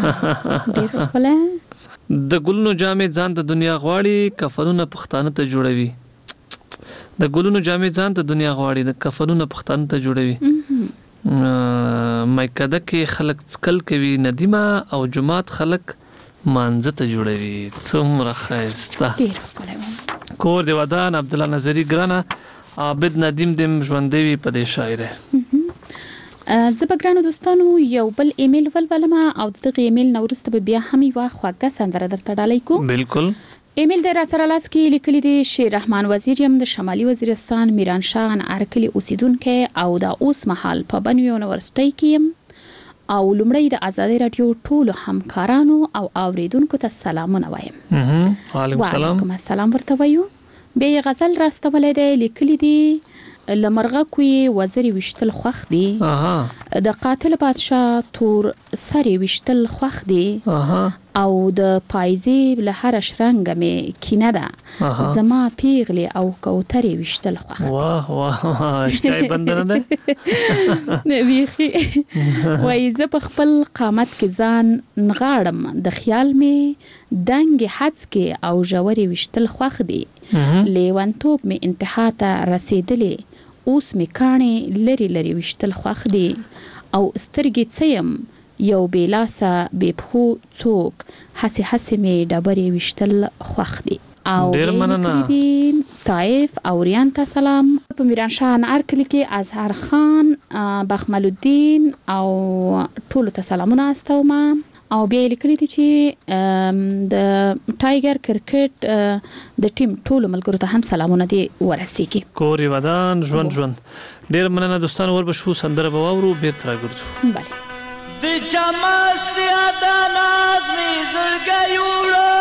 د ګلونو جامې ځان د دنیا غواړي کفنونه پښتانه ته جوړوي د ګلونو جامې ځان ته دنیا غواړي د کفنونه پښتانه ته جوړوي مایکده کې خلک څکل کوي ندیمه او جماعت خلک مانځه ته جوړوي څومره ښایسته کور دی ودان عبدالله نظري ګرانه عابد ندیم دم ژوندی وي په دې شاعره زه به ګرانو دوستانو یو بل ایمیل ولولم او دغه ایمیل نه وروسته به بیا هم یوه خوږه سندره درته ډالۍ کوو بالکل ایمیل د راسره لاس کې لیکلی دی شیر رحمان وزیر یم د شمالي وزیرستان میرانشاه انعار کلي اوسیدونکی او د اوس مهال په بنو یونیورسټۍ کې یم او لومړی د ازادي راډیو ټولو همکارانو او اوریدونکو ته سلامونه وایم وعلیکم السلام ورته وایو بیا یې غزل راستولی دی لیکلی دی له مرغه کوې وزرې ویشتل خوښ دي د قاتل بادشاه تور سرې ویشتل خوښ دي او د پایزې له هره شرنګه مې کینه ده زما پیغلې او کوترې ویشتل خوښ واه واه اشتهای بند نه ده بیخي وایي زه په خپل قامت کې ځان نغاړم د خیال مې دنګې هڅکې او ژورې ویشتل خوښ دي لیونتوب مې انتها ته رسېدلې اوس مې کاڼې لري لري ویشتل خوښ دي او سترګې څه یم یو بې لاسه بې پښو څوک هسې هسې مې ډبرې ویشتل خوښ دي او ډېر مننه طایف او ریان ته سلام په میرانشاه انعار کلي کې اظهر خان بخمل الدین او ټولو ته سلامونه استوم او بیا یې لیکلي دي چې د ټایګر کرکټ د ټیم ټولو ملګرو ته هم سلامونه دي ورسیږي کور یې ودان ژوند ژوند ډېر مننه دوستانو ور به شو سندره به واورو بیرته راګرځو بله د چمستیا د ناز می زړګی وړو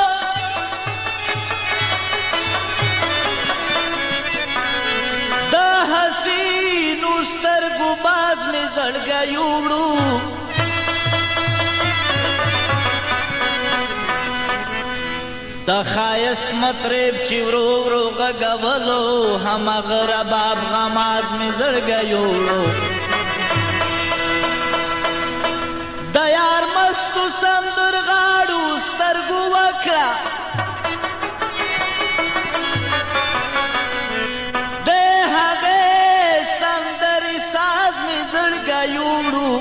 د حسینو سترګو باز می زړګی وړو د خایست مطرب چې ورو ورو غږولو هماغه رباب غماز می زړګی وړو د یار مستو سندرغاړو سترګو وکړه د هغې سندرې ساز مې زړګی وړو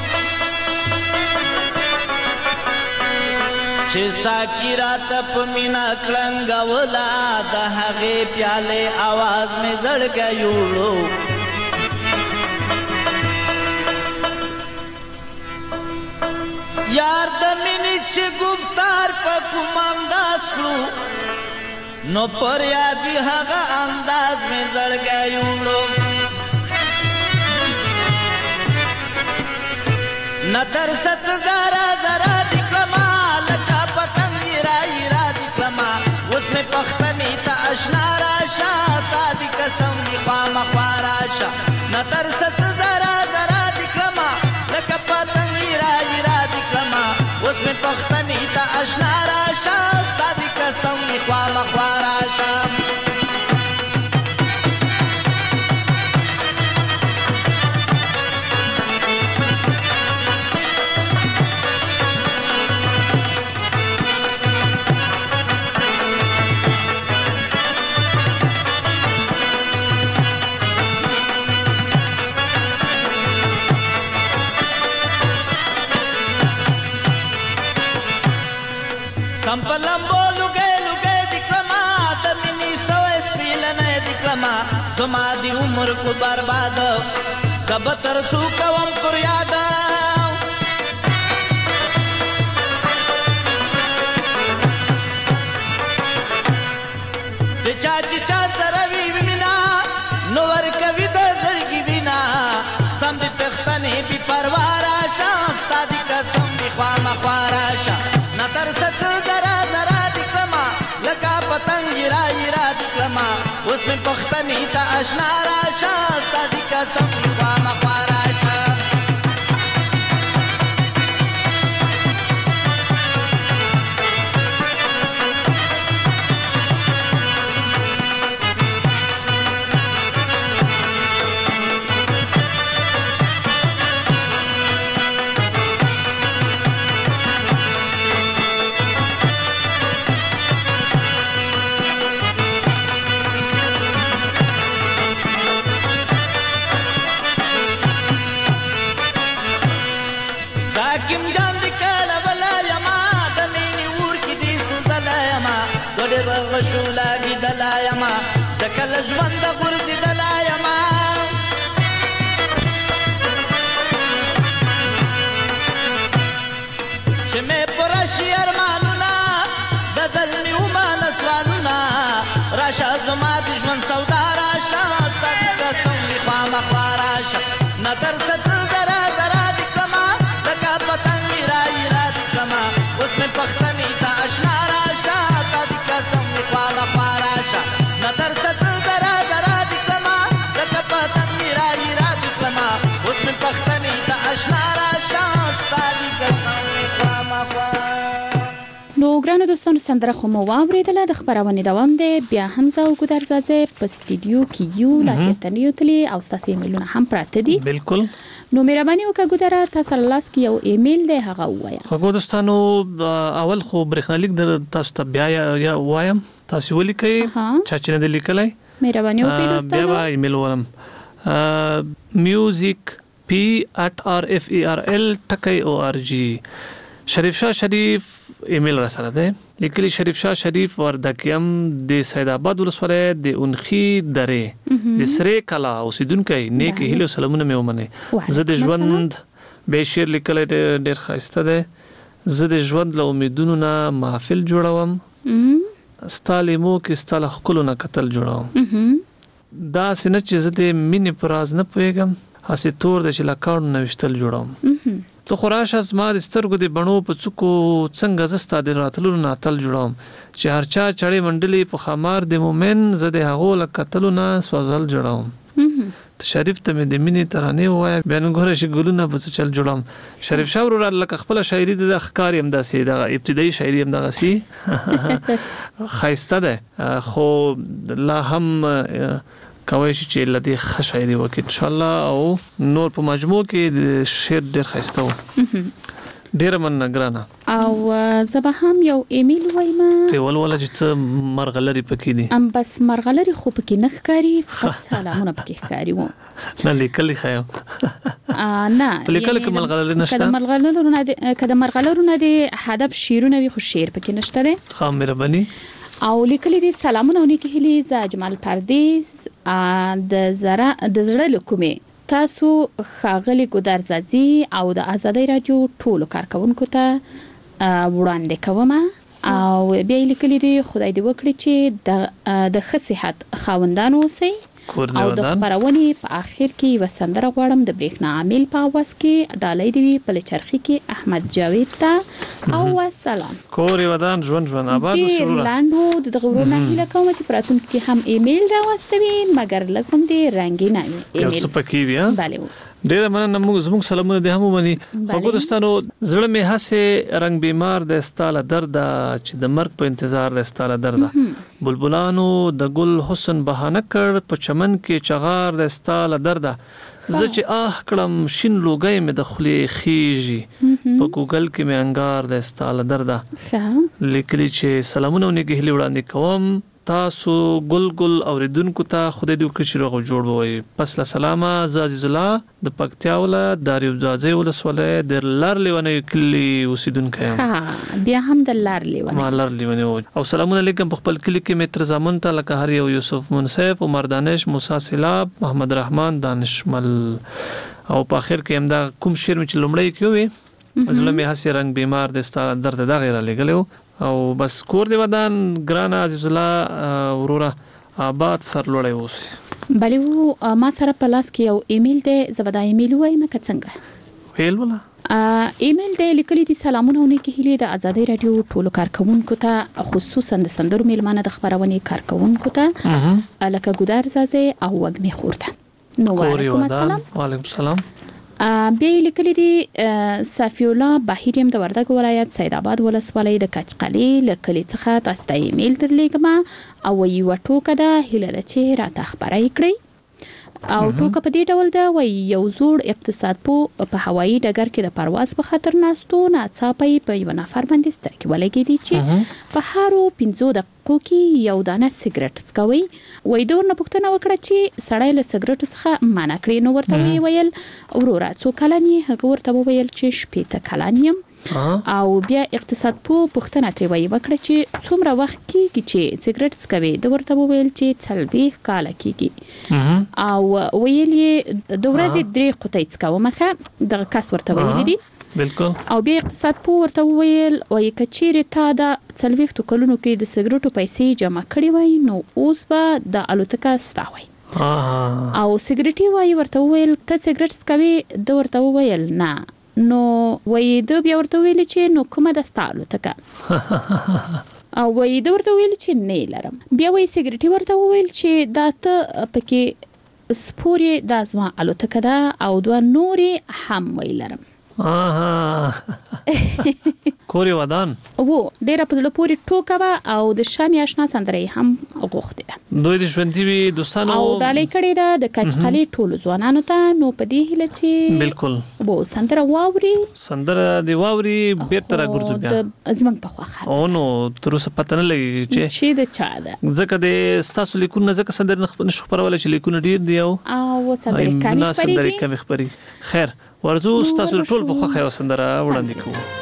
چې ساقي راته په مینه کړنګوله د هغې پیالې اواز مې زړګی وړو یار د مینې چې ګفتار په کوم انداز کړو نو پر یادي هغه انداز مې زړګی وړو نه ترست زره زره دي کړمه لکه پتنګ راشه تا دې قسم وي خامخوا راشه نه ترسه څه ذره ذره دې کړمه لکه پتنګ ایرا ایرا دې کړمه اوس مې پښتنې ته اشنا راشه ستا دې قسم وي خامخوا راشه سمپلمبو لګې لګې دکلمه د مینې سوې سپیلنې دکلمه زما دی عمر کو برباد سب تر څو کوم پر یاد د چا چې چا سره وی وینا نو ور کوي د زړګي وینا سم به پختنې به پروا راشه ستادي قسم به خامخوا راشه نه تر ست زرا زرا دکلمه لکه پتنګ ایرا ایرا دکلمه اوس مې پښتنې ته اشنا راشه ستادي قسم به خامخوا راشه زاکم جان دکاله ولا یما د مینې ور کې دې سوزله یما ګډه بغشولا دې دلا یما زکل ژوند ګرځ دلا یما چې مې پرشي ارمانونه د ظلمي ومان سوالونه راشه زما د ژوند سودا راشه ستا د قسم وي خامخوا راشه نه ترسه څه ذره ذره دکلمه لکه پتنګ ایرا ایرا دکلمه اوس مې پښتنې ته اشنا راشه تا د قسم وي خامخوا راشه نه ترسه څه ذره ذره دکلمه لکه پتنګ ایرا ایرا دکلمه اوس مې پښتنې ته اشنا راشه ستا د قسم وي خامخوا. نو ګرانو دوستانو سندره خو مو واورېدله د خپرونې دوام دی بیا حمزه او ګودرزاده په سټوډیو کې یو لا چېرته نه یو تللي او ستاسې ایمیلونه هم پراته دي بالکل نو مهرباني وکړه ګودره تاسو له لاس کې یو ایمیل دی هغه ووایه خو دوستانو اول خو برېښنالیک د تاسو ته بیا یا وایم تاسو ولیکئ چا چې نه دی لیکلی مهرباني وکړئ دوستانو بیا به ایمیل ولم میوزیک پی ات آر اف ای آر ال ټکی او آر جی شریف شاه شریف ایمیل را سره ده لیکلی شریف شاه شریف وردکیم د سید آباد ولسوالۍ د اونخي درې د سره کلا اوسیدونکو نیک هیله سلامونه مې ومنه زه د ژوند به شعر لیکل ډېر ښایسته ده زه د ژوند له امیدونو نه محفل جوړوم ستالیمو کې ستاله خلکو نه قتل جوړوم دا سینه چې زه د مینې پر راز نه پوهیږم هسې تور د چې لاکاڼو نه ویشتل جوړوم ته خو راشه زما د سترګو د بڼو په څوکو څنګه زه ستا د راتللو نه اتل جوړوم چې هر چا چړې منډلې په خمار د مومن زه د هغو له کتلو نه سوځل جوړوم ته شریف ته مې د مینې ترانې ووایه بیا نو ګوره چې ګلونه په څه چل جوړوم شریف شاه وروره لکه خپله شاعري د ښکار یم داسې دغه ابتدایي شاعري یم دغسې ښایسته ده خو لا هم کوي چې لدی ښه شاعري وکړي ان شاء الله او نور په مجموع کې د شعر ډېر ښایسته و ډېره مننه ګرانه او زه به هم یو ایمیل وایم ته ولوله چې څه مرغلرې پکې دي ام بس مرغلرې خو پکې نه ښکاري فقط سلامونه پکې ښکاري وو نه لیکلی ښه یم نه په لیکلو کې مرغلرې نشته که د مرغلرو نه د که د مرغلرو نه د هدف شعرونه وي خو شعر پکې نشته دی ښه مهرباني او لیکلي دي سلامونه او نیکې هیلې زه اجمل پردیس د زړه د زړه له کومې تاسو ښاغلي ګودرزادي او د ازادۍ راډیو ټولو کارکوونکو ته وړاندې کوم او بیا لیکلي دي خدای دې وکړي چې د د ښه صحت خاوندان اوسئ کورنۍ او د ودان. خبرونې په اخر کې یو سندره غواړم د بریښنا عامل په आवाज کې ډالۍ دی په لچرخي کې احمد جاوید ته او سلام. کورنۍ ودان ژوند ژوند آباد او ډیر سرور. لاندو د غوړو نه هیله کوم چې پراتون کې هم ایمیل راوستوي مګر لګوندې رنگینه یو ایمیل. څه پکې وي. بله ډیر مننه موږ زموږ سلامونه د هم ونی په دوستانو زړه می هسه رنگ بیمار د استاله درد چې د مرګ په انتظار د استاله درد بلبلانو د ګل حسن بهانه کړ په چمن کې چغار د استاله درد زه چې آه کړم شین لوګي مې د خلې خيږي په ګوګل کې مې انګار د استاله درد ښه لیکلي چې سلامونه ونګي هلي وړاندې کوم تاسو ګل ګل اوریدونکو ته خدای دې وکړي چې روغ جوړ وي. پس له سلامه ز عزیز الله د پکتیا ولا د ریوځای ولسوالۍ د لار لیونه کلی اوسیدونکو یم. ها بیا هم د لار لیونه ما لار لیونه او سلامونه علیکم په خپل کلی کې متر زامن ته لکه هر یو یوسف منصف عمر دانش موسی سیلاب محمد رحمان دانشمل او په اخر کې هم دا کوم شعر چې لومړی کیوي زلمه مې هسي رنگ بیمار د ستا درد دا غیر لګلو او بس کور دی ودان ګران عزیز الله ورورا آباد سر لوړی اوسي. بلی وو ما سره په لاس کې یو ایمیل دی زبدا ایمیل وایم که څنګه ویل ولا ایمیل دی لیکلي دي سلامونه ونی کې هلي د ازادي رادیو ټولو کارکونکو ته خصوصا د سندرو میلمانه د خبرونې کارکونکو ته لکه ګودار زازه او وګمه خورته نو وعلیکم السلام. وعلیکم السلام. بیا لیکلي دي صافی الله بهیریم د وردګ ولایت سید آباد ولسوالۍ د کچقلی لکلي څخه تاسو ته ایمیل درلېږم او یو ټوکه ده هله چې راته خبرای کړی او ټوکه په دې ډول ده وای یو زوړ اقتصاد په هوایي ډګر کې د پرواز په خاطر ناستو ناڅاپي په یو نفر باندې سترګې ولګې دي چې په هارو پنځو دقیقو کې یو دانه سیګریټ څکوي وای دور نه پوښتنه وکړه چې سړی له سیګریټ څخه منع کړی نو ورته ویل ورورا څو کلن یې هغه ورته ویل چې شپېته کلن یم او بیا اقتصاد په پوښتنه تری وکړه چې څومره وخت کېږي چې سیګریټ څکوي د ورته ویل چې څلوېښت کاله کېږي او ویل یې د ورځې درې قطۍ څکوم مخه دغه کس ورته ویل دي بالکل او بیا اقتصاد په ورته ویل وای کچېره تا د څلوېښت کلونو کې د سیګریټو پیسې جمع کړې وای نو اوس به د الوتکه ستاوي او سیګریټي وای ورته ویل ته سیګریټ څکوي د ورته ویل نه نو وای د بیا ورته ویل چې نو کومه د ستالو تکا او وای د ورته ویل چې نه لرم بیا وای سیګریټي ورته ویل چې دا ته پکې سپوري د ازما الوتکه ده او دوه نوري هم وای لرم. کوري ودان وو ډیره په زړه پوری ټوکا او د شامي آشنا سندرې هم غوښته دوی د ژوندۍ وي دوستانو او ډالۍ کړي ده د کچقلی ټولو ځوانانو ته نو په دې هله چې بالکل وو سندره واوري سندره دی واوري بیرته راګرځو بیا د زمنګ په خوخه او نو تر اوسه پته نه لګي چې چې د چا ده ځکه د تاسو لیکونه ځکه سندره نشو خبرول چې لیکونه ډیر دی او او سندره کمی سندره کمی خبري خیر ورزو تاسو ټول په خوخه سندره وړاندې کوو.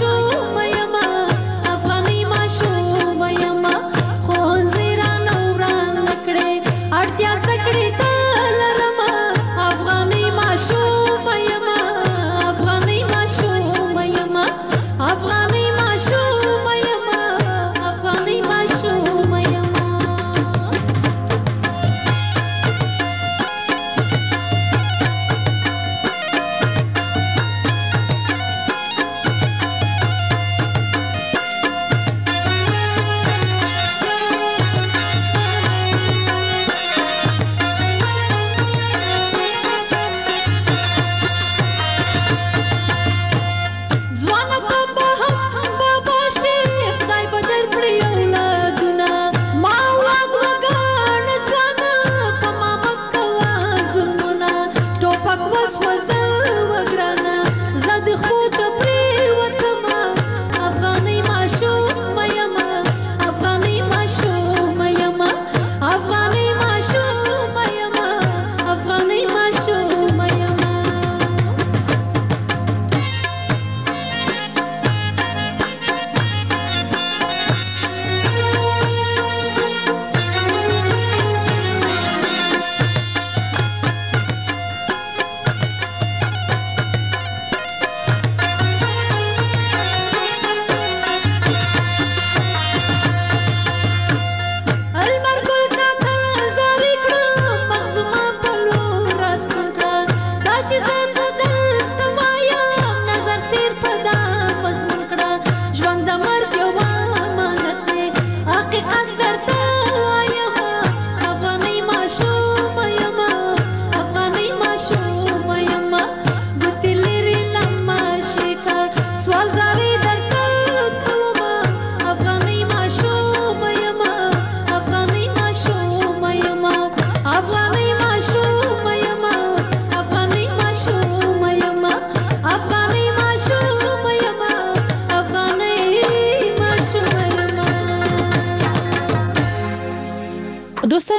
Afghani ma shuma yama khonzira naura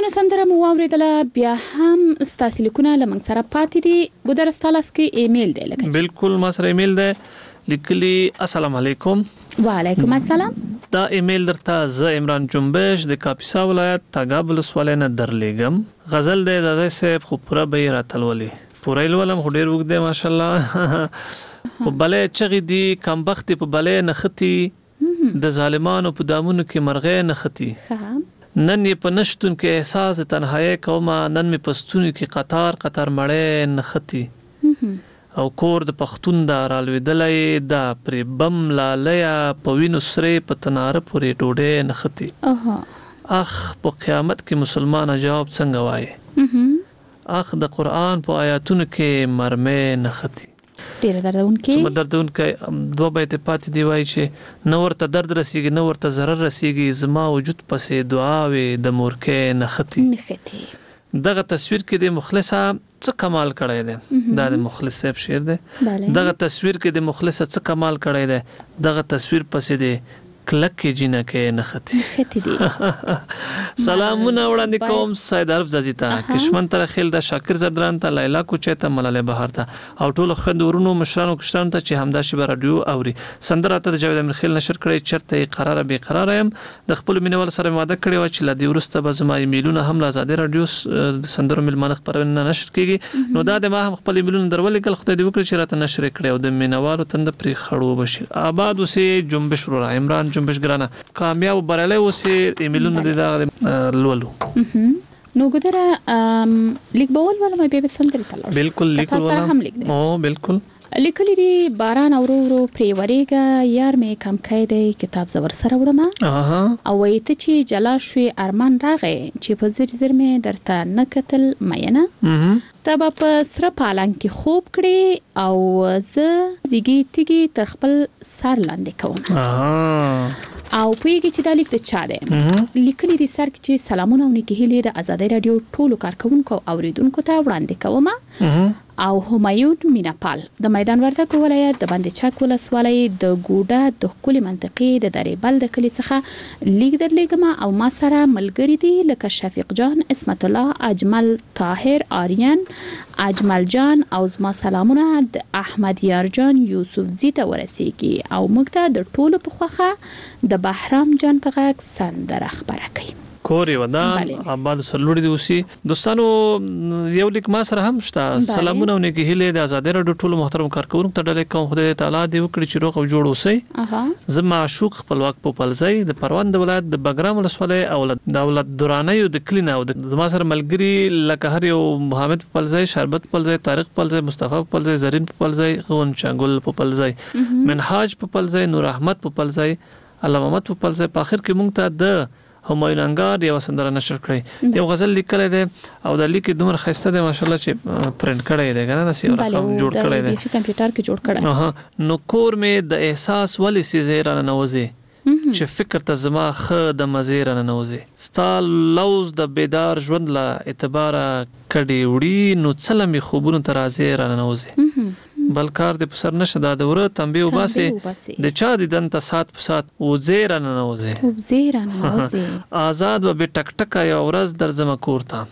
دوستانو سندره مو واوریدله بیا هم ستاسو لیکونه لمن سره پاتې دي ګودر ستالاس کې ایمیل دی لکه بالکل ما سره ایمیل دی لیکلی السلام علیکم وعلیکم السلام دا ایمیل درته ز عمران جنبش د کاپیسا ولایت تاګاب ولسوالۍ نه درلیږم غزل دی زاده صاحب خو پوره به راتلولي پوره لولم خو ډیر وګ دی ماشاءالله په بلې چغې دی کم بخت په بلې نختی د ظالمانو په دامونو کې مرغې نختی نن یې په نشتون کې احساس تنهایی کومه نن می پستونی کې قطار قطار مړې نختی او کور د پختون دا رالویدلې دا پر بم لالیا په وینو سره په تناره پورې ډوډۍ نختی اخ په قیامت کې مسلمان جواب څنګه وایي اخ د قران په آیاتونو کې مرمه نختی ډیر دردونکې څومره دردونکې دوه بیت پاتې دی وایي چې نو ورته درد رسیږي نو ورته ضرر رسیږي زما وجود پسې دعاوي د مورکې نختی نختی دغه تصویر کې د مخلصه څه کمال کړی دی دا د مخلص صاحب شعر دی دغه تصویر کې د مخلصه څه کمال کړی دی دغه تصویر پسې دی کلک کې جنہ کې نختی نختی دی سلامونه وړاندې کوم سید عرف زازی ته کشمن تر خیل د شاکر زدران ته لیلا کوچه ته ملاله بهار ته او ټول خندورونو مشرانو کشرانو ته چې همدا شی بر رادیو اوري سندره ته د جاوید امیر خیل نشر کړی چرته قرار به قرار يم د خپل مینوال سره ماده کړی و چې لدی ورسته به زما ایمیلونه هم لازاده رادیو سندره ملمانه خبرونه نشر کیږي نو دا د ما هم خپل ایمیلونه درولې کل خدای دې وکړي چې راته نشر کړی او د مینوالو تند پری خړو بشي آباد وسه جنبش رو عمران جنبش ګرانه کامیاب برالای اوسې ایمیلونه دي دا لولو نو ګدره لیک بول ولا مې به سندري تلاش بالکل لیک ولا او بالکل لیکلی دی باران اورو ورو پری وریګه یار مې کم کېده کتاب زور سره وړم او وایته چې جلا شوی ارمان راغې چې په زر زر مې درته نکتل مینه تبا په سره پالان کې خوب کړي او ز زیږی تیږي تر خپل سر لاندې کوم او پوهیږي چې دا لیک د چا دی لیکلی دی سر کې چې سلامونه او نیکه هیلې د آزادۍ رادیو ټولو کارکونکو او اوریدونکو ته وړاندې کوم او همایون میناپال د میدان وردګ ولایت د باندې چک ولسوالۍ د ګوډه د خپل منطقې د درېبل د کلی څخه لیک درلېګم او ما سره ملګری دي لکه شفیق جان اسمت الله اجمل طاهر آریان اجمل جان او زما سلامونه د احمد یار جان یوسف زی ته ورسیږي او موږ ته د ټولو په خوخه د بهرام جان په غږ سندره خبره کوي کوري ودان آباد سلوړي دي اوسي دوستانو یو لیک ما سره هم شته سلامونه ونکي هله د آزادۍ رادیو ټولو محترم کارکونکو ته ډالې کوم خدای تعالی دې وکړي چې روغ او جوړ اوسئ زما معشوق خپلواک په پلځای د پروان د ولایت د بګرام ولسوالۍ او د دولت درانه د کلینا او زما سره ملګری لکه هر یو محمد په پلځای شربت په پلځای طارق په پلځای مصطفی په پلځای زرین په پلځای غون چنګل په پلځای منهاج په پلځای نور احمد په پلځای علامه محمد په پلځای په اخر کې مونږ ته د همایون انګار یو سندره نشر کړی یو غزل لیکل دی او د لیک دومره خسته دی ماشاءالله چې پرنټ کړی دی کنه نسی رقم جوړ کړی دی په کمپیوټر کې جوړ کړی اها نو کور مې د احساس ولې سي زیرانه نوځي چې فکر ته زما خ د مزیرانه نوځي ستا لوز د بیدار ژوند لا اعتبار کړي وړي نو څلمي خوبونو ترازه رانه نوځي بلکار د پسر نشه دا دوره تنبیه وباسي د چا د دن ته سات په سات و زیره نه نوځي و زیره نه نوځي آزاد و به ټک ټک یا ورځ در زما کورتا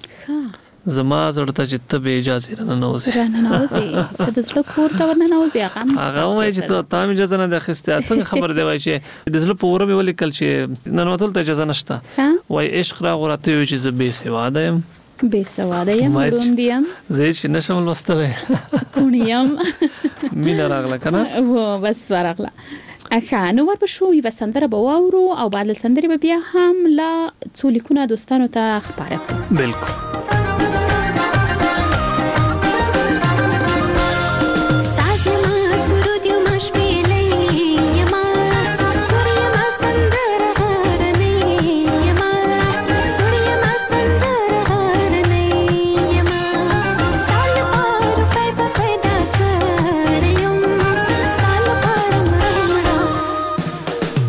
زما زړه ته چې ته به اجازه نه نوځي نه نوځي ته د زړه کورته ورنه نوځي هغه هغه وایي چې ته تام اجازه نه د خسته څنګه خبر دی وایي چې د زړه په وره مې ولیکل چې نن وتل ته اجازه نشته وایي عشق را غراته وي چې زه به سواده يم به سواده یم وروندیم زه چې نشم لوستلې کونیم مینا راغله کنه و بس ورغله اخا نو ورپښو یو سندره به واورو او بعد سندره به بیا هم لا څولیکونه دوستانو ته خبره بالکل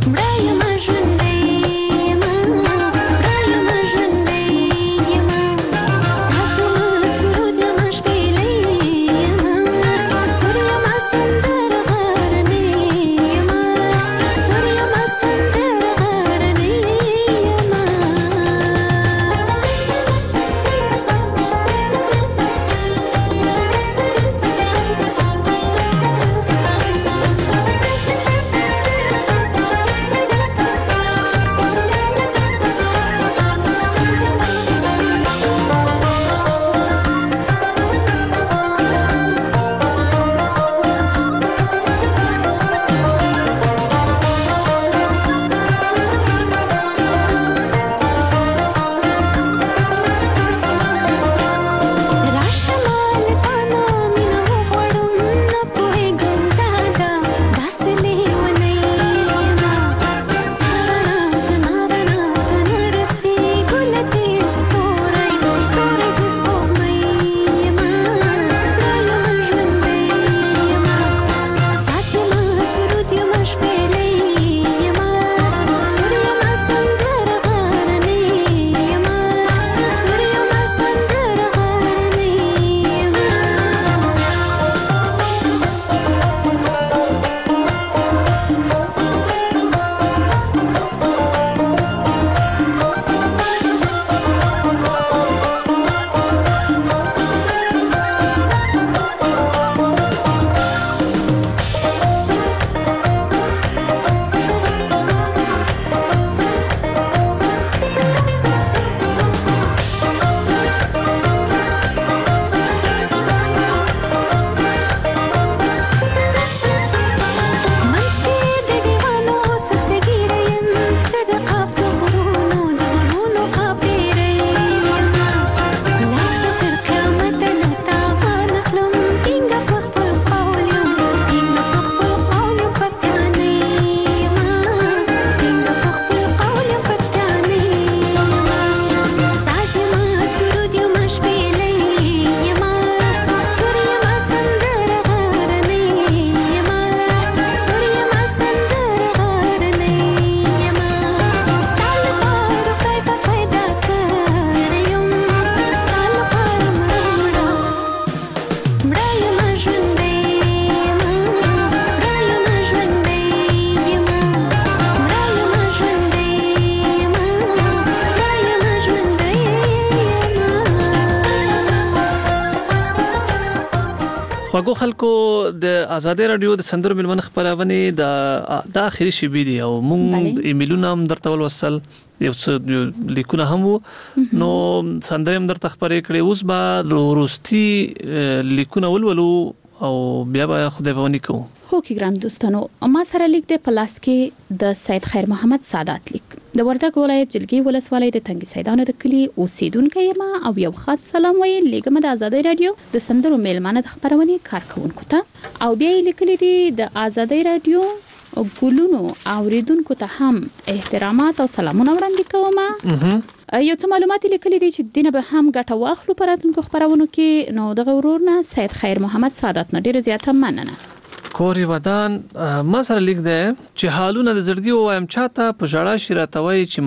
Bye. خو خلکو د آزادۍ رادیو د سندرو ملمن خبرونه د د اخري شی بي دي او مونږ ایمیلونه هم درته ولوسل یو څه لیکونه هم وو نو سندرې هم درته خبرې کړې اوس به وروستي لیکونه ولولو او بیا به خدای په ونی کوو. هو کې ګران دوستانو ما سره لیک د پلاس کې د سید خیر محمد سادات لیک د وردګ ولایت جلګي ولسوالۍ د تنګي سیدانو د کلی اوسیدونکو یم او یو خاص سلام وی لیکم د آزادۍ رادیو د سندرو میلمانه د خبرونه کارکونکو ته او بیا لیکلي دي د آزادۍ رادیو ګلونو اوریدونکو ته هم احترامات او سلامونه وړاندې کوم. یو څه معلومات لیکلي دي چې دینه به هم ګټه واخلو پراتونکو خبرونو کې نو د غورورنا سید خیر محمد سادات نه ډیر زیاته مننه. کوري ودان ما سره لیک ده چې حالونه د زړګي وایم چاته په جړه شراتوي چې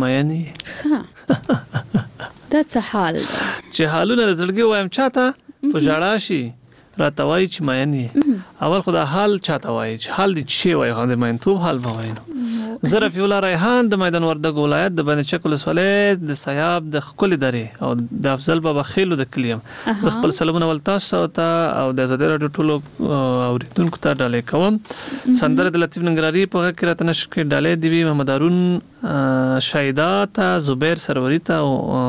مېنی دا څه حال چې حالونه د زړګي وایم چاته په جړه شي راتوي چې مېنی اول خدا حال چاته وای چې حال دې شي وای غوډه مېن تو حال بوینو ظرف یولا ریحان د میدان وردګ ولایت د بنچ کول سولې د سیاب د خپل درې او د افضل بابا خیلو د کلیم د خپل سلامونه ولتاسو ته او د زده رادیو ټولو اوریدونکو ته ډالې کوم. سندره د لطیف ننګراری په غږ کې راته نشکې ډالې دی محمد هارون شایدات زبیر سروری ته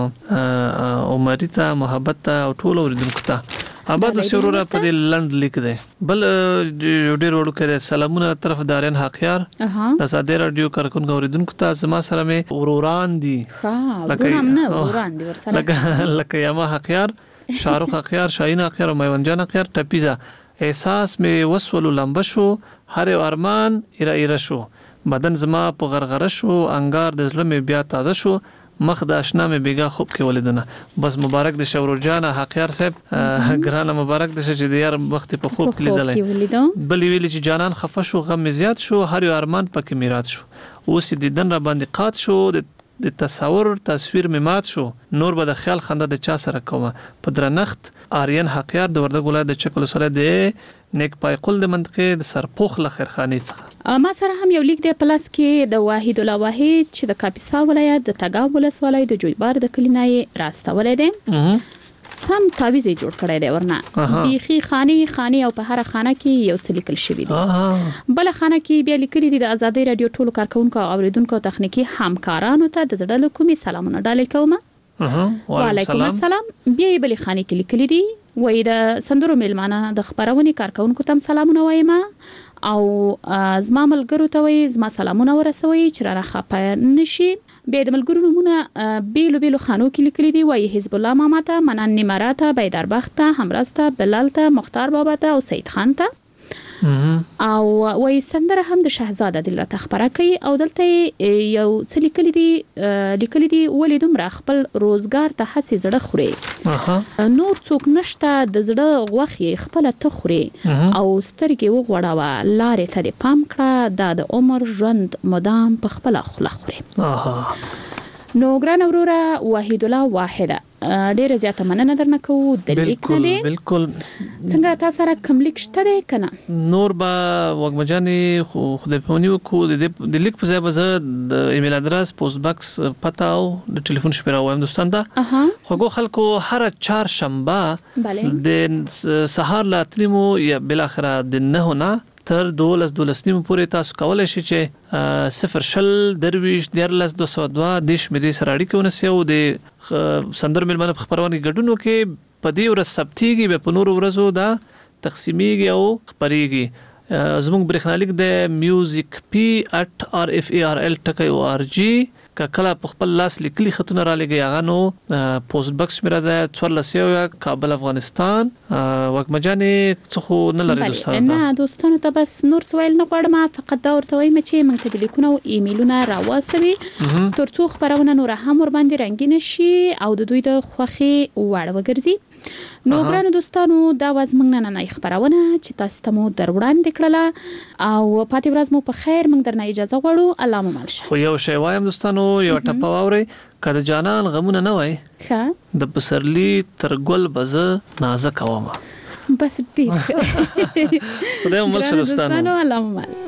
او عمر ته محبت او ټولو اوریدونکو ته آباد وسورا په دې لند لیک ده بل ډېر وړو کې سلامونه طرف دارین حقیار د ساده رادیو کارکون اوریدونکو ته زما سره مې وروران دي لکه وروران دي ورسره لکه لکه یما حقیار شاروخ حقیار شاهین حقیار او میوند جان حقیار ټپیزا احساس مې وسولو لمبه شو هر ارمان ایرا ایرا شو بدن زما په غرغره شو انګار د زړه مې بیا تازه شو مخ د آشنا مې بیګا خوب کې ولیدنه بس مبارک د شورور جان حقیار صاحب ګرانه مبارک د چې د یار وخت په خوب کې لیدلې بل ویل چې جانان خفه شو غم زیات شو هر یو ارمان پکې میرات شو اوس د دن را باندې قات شو د تصور تصویر می مات شو نور به د خیال خنده د چا سره کومه په درنخت آریان حقیار د وردګ ولایت د چکل سره د نیک پای قل د منطقه د سرپوخ لخرخانی څخه ما سره هم یو لیک دی پلاس کې د واحد الله واحد چې د کاپیسا ولایت د تګاب ولسوالۍ د جویبار د کلینای راستولې دی سم تعویض جوړ کړی دی ورنه بیخي خاني خاني او په هر خانه کې یو څه لیکل شوی دی بل خانه کې بیا لیکلي دي د آزادۍ رادیو ټولو کارکونکو او اوریدونکو تخنیکی همکارانو ته د زړه له کومې سلامونه ډالې کوم. وعلیکم السلام. بیا بل خانه کې لیکلي دي وای د سندرو میلمانه د خبرونې کارکونکو ته سلامونه وایم او زما ملګرو ته وای زما سلامونه ورسوي چې را خپه نشي. بیا د ملګرو نمونه بیلو بیلو خانو کې لیکلي دي وای حزب الله ماما ته منان نمراته بیدار بخت ته همراسته بلال ته مختار بابا ته او سید خان ته او وای سندره هم د شهزاده دلته تخبره کوي او دلته یو څه لیکلي دي لیکلي دي ولې دومره خپل روزګار ته هڅې زړه خوري نور څوک نشته د زړه غوښې خپل ته خوري او سترګې وغوړاوه لارې ته دې پام کړه دا د عمر ژوند مدام په خپل خوله خوري. نو ګران وروره واحد الله واحده ډیره زیاته مننه درنه کوو د لیک نه دی بالکل څنګه تاسو سره کوم لیک شته دی کنه نور با وګمجانې خو خدای په ونیو کو د لیک په ځای به زه د ایمیل ادرس پوسټ باکس پتا او د ټلیفون شمیره وایم دوستان ته خو خلکو هر چهار شنبه د سهار لا تلیمو یا بل اخره د نه نه تر دولس دولس نیمو پورې تاسو کولای شئ چې صفر شل درویش دیارلس دو سوه دوه دیش مې سره اړیکه ونیسئ او د سندرو میلمانه په خپرونې ګډون کې په دې ورځ ثبتېږي بیا په نورو ورځو دا تقسیمیږي او خپرېږي. زموږ برېښنالیک د میوزیک پی اټ آر اف ای آر ال ټکی او آر جی کله په خپل لاس لیکلي خطونه را لګي هغه نو پوسټ باکس میرا د څوارلس یو کابل افغانستان وګمجانې څخه نه لري دوستان نه دوستانو ته بس نور سوال نه غواړم فقط دا ورته وایم چې موږ ته د لیکونو او ایمیلونه راوستوي ترڅو خبرونه نور هم ور باندې رنگین شي او د دوی د خوخي وړ وګرځي. نو ګرانو دوستانو دا واز موږ نه نه خبرونه چې تاسو ته مو در وړاندې کړله او پاتې ورځ مو په خیر موږ درنه اجازه غواړو الله مو مل شه. خو یو شی وایم دوستانو یو ټپه واوري کله جانان غمونه نه وای ښه د پسرلی تر ګل بزه نازک ومه بس ډیر خدای مو مل شه دوستانو الله مو مل.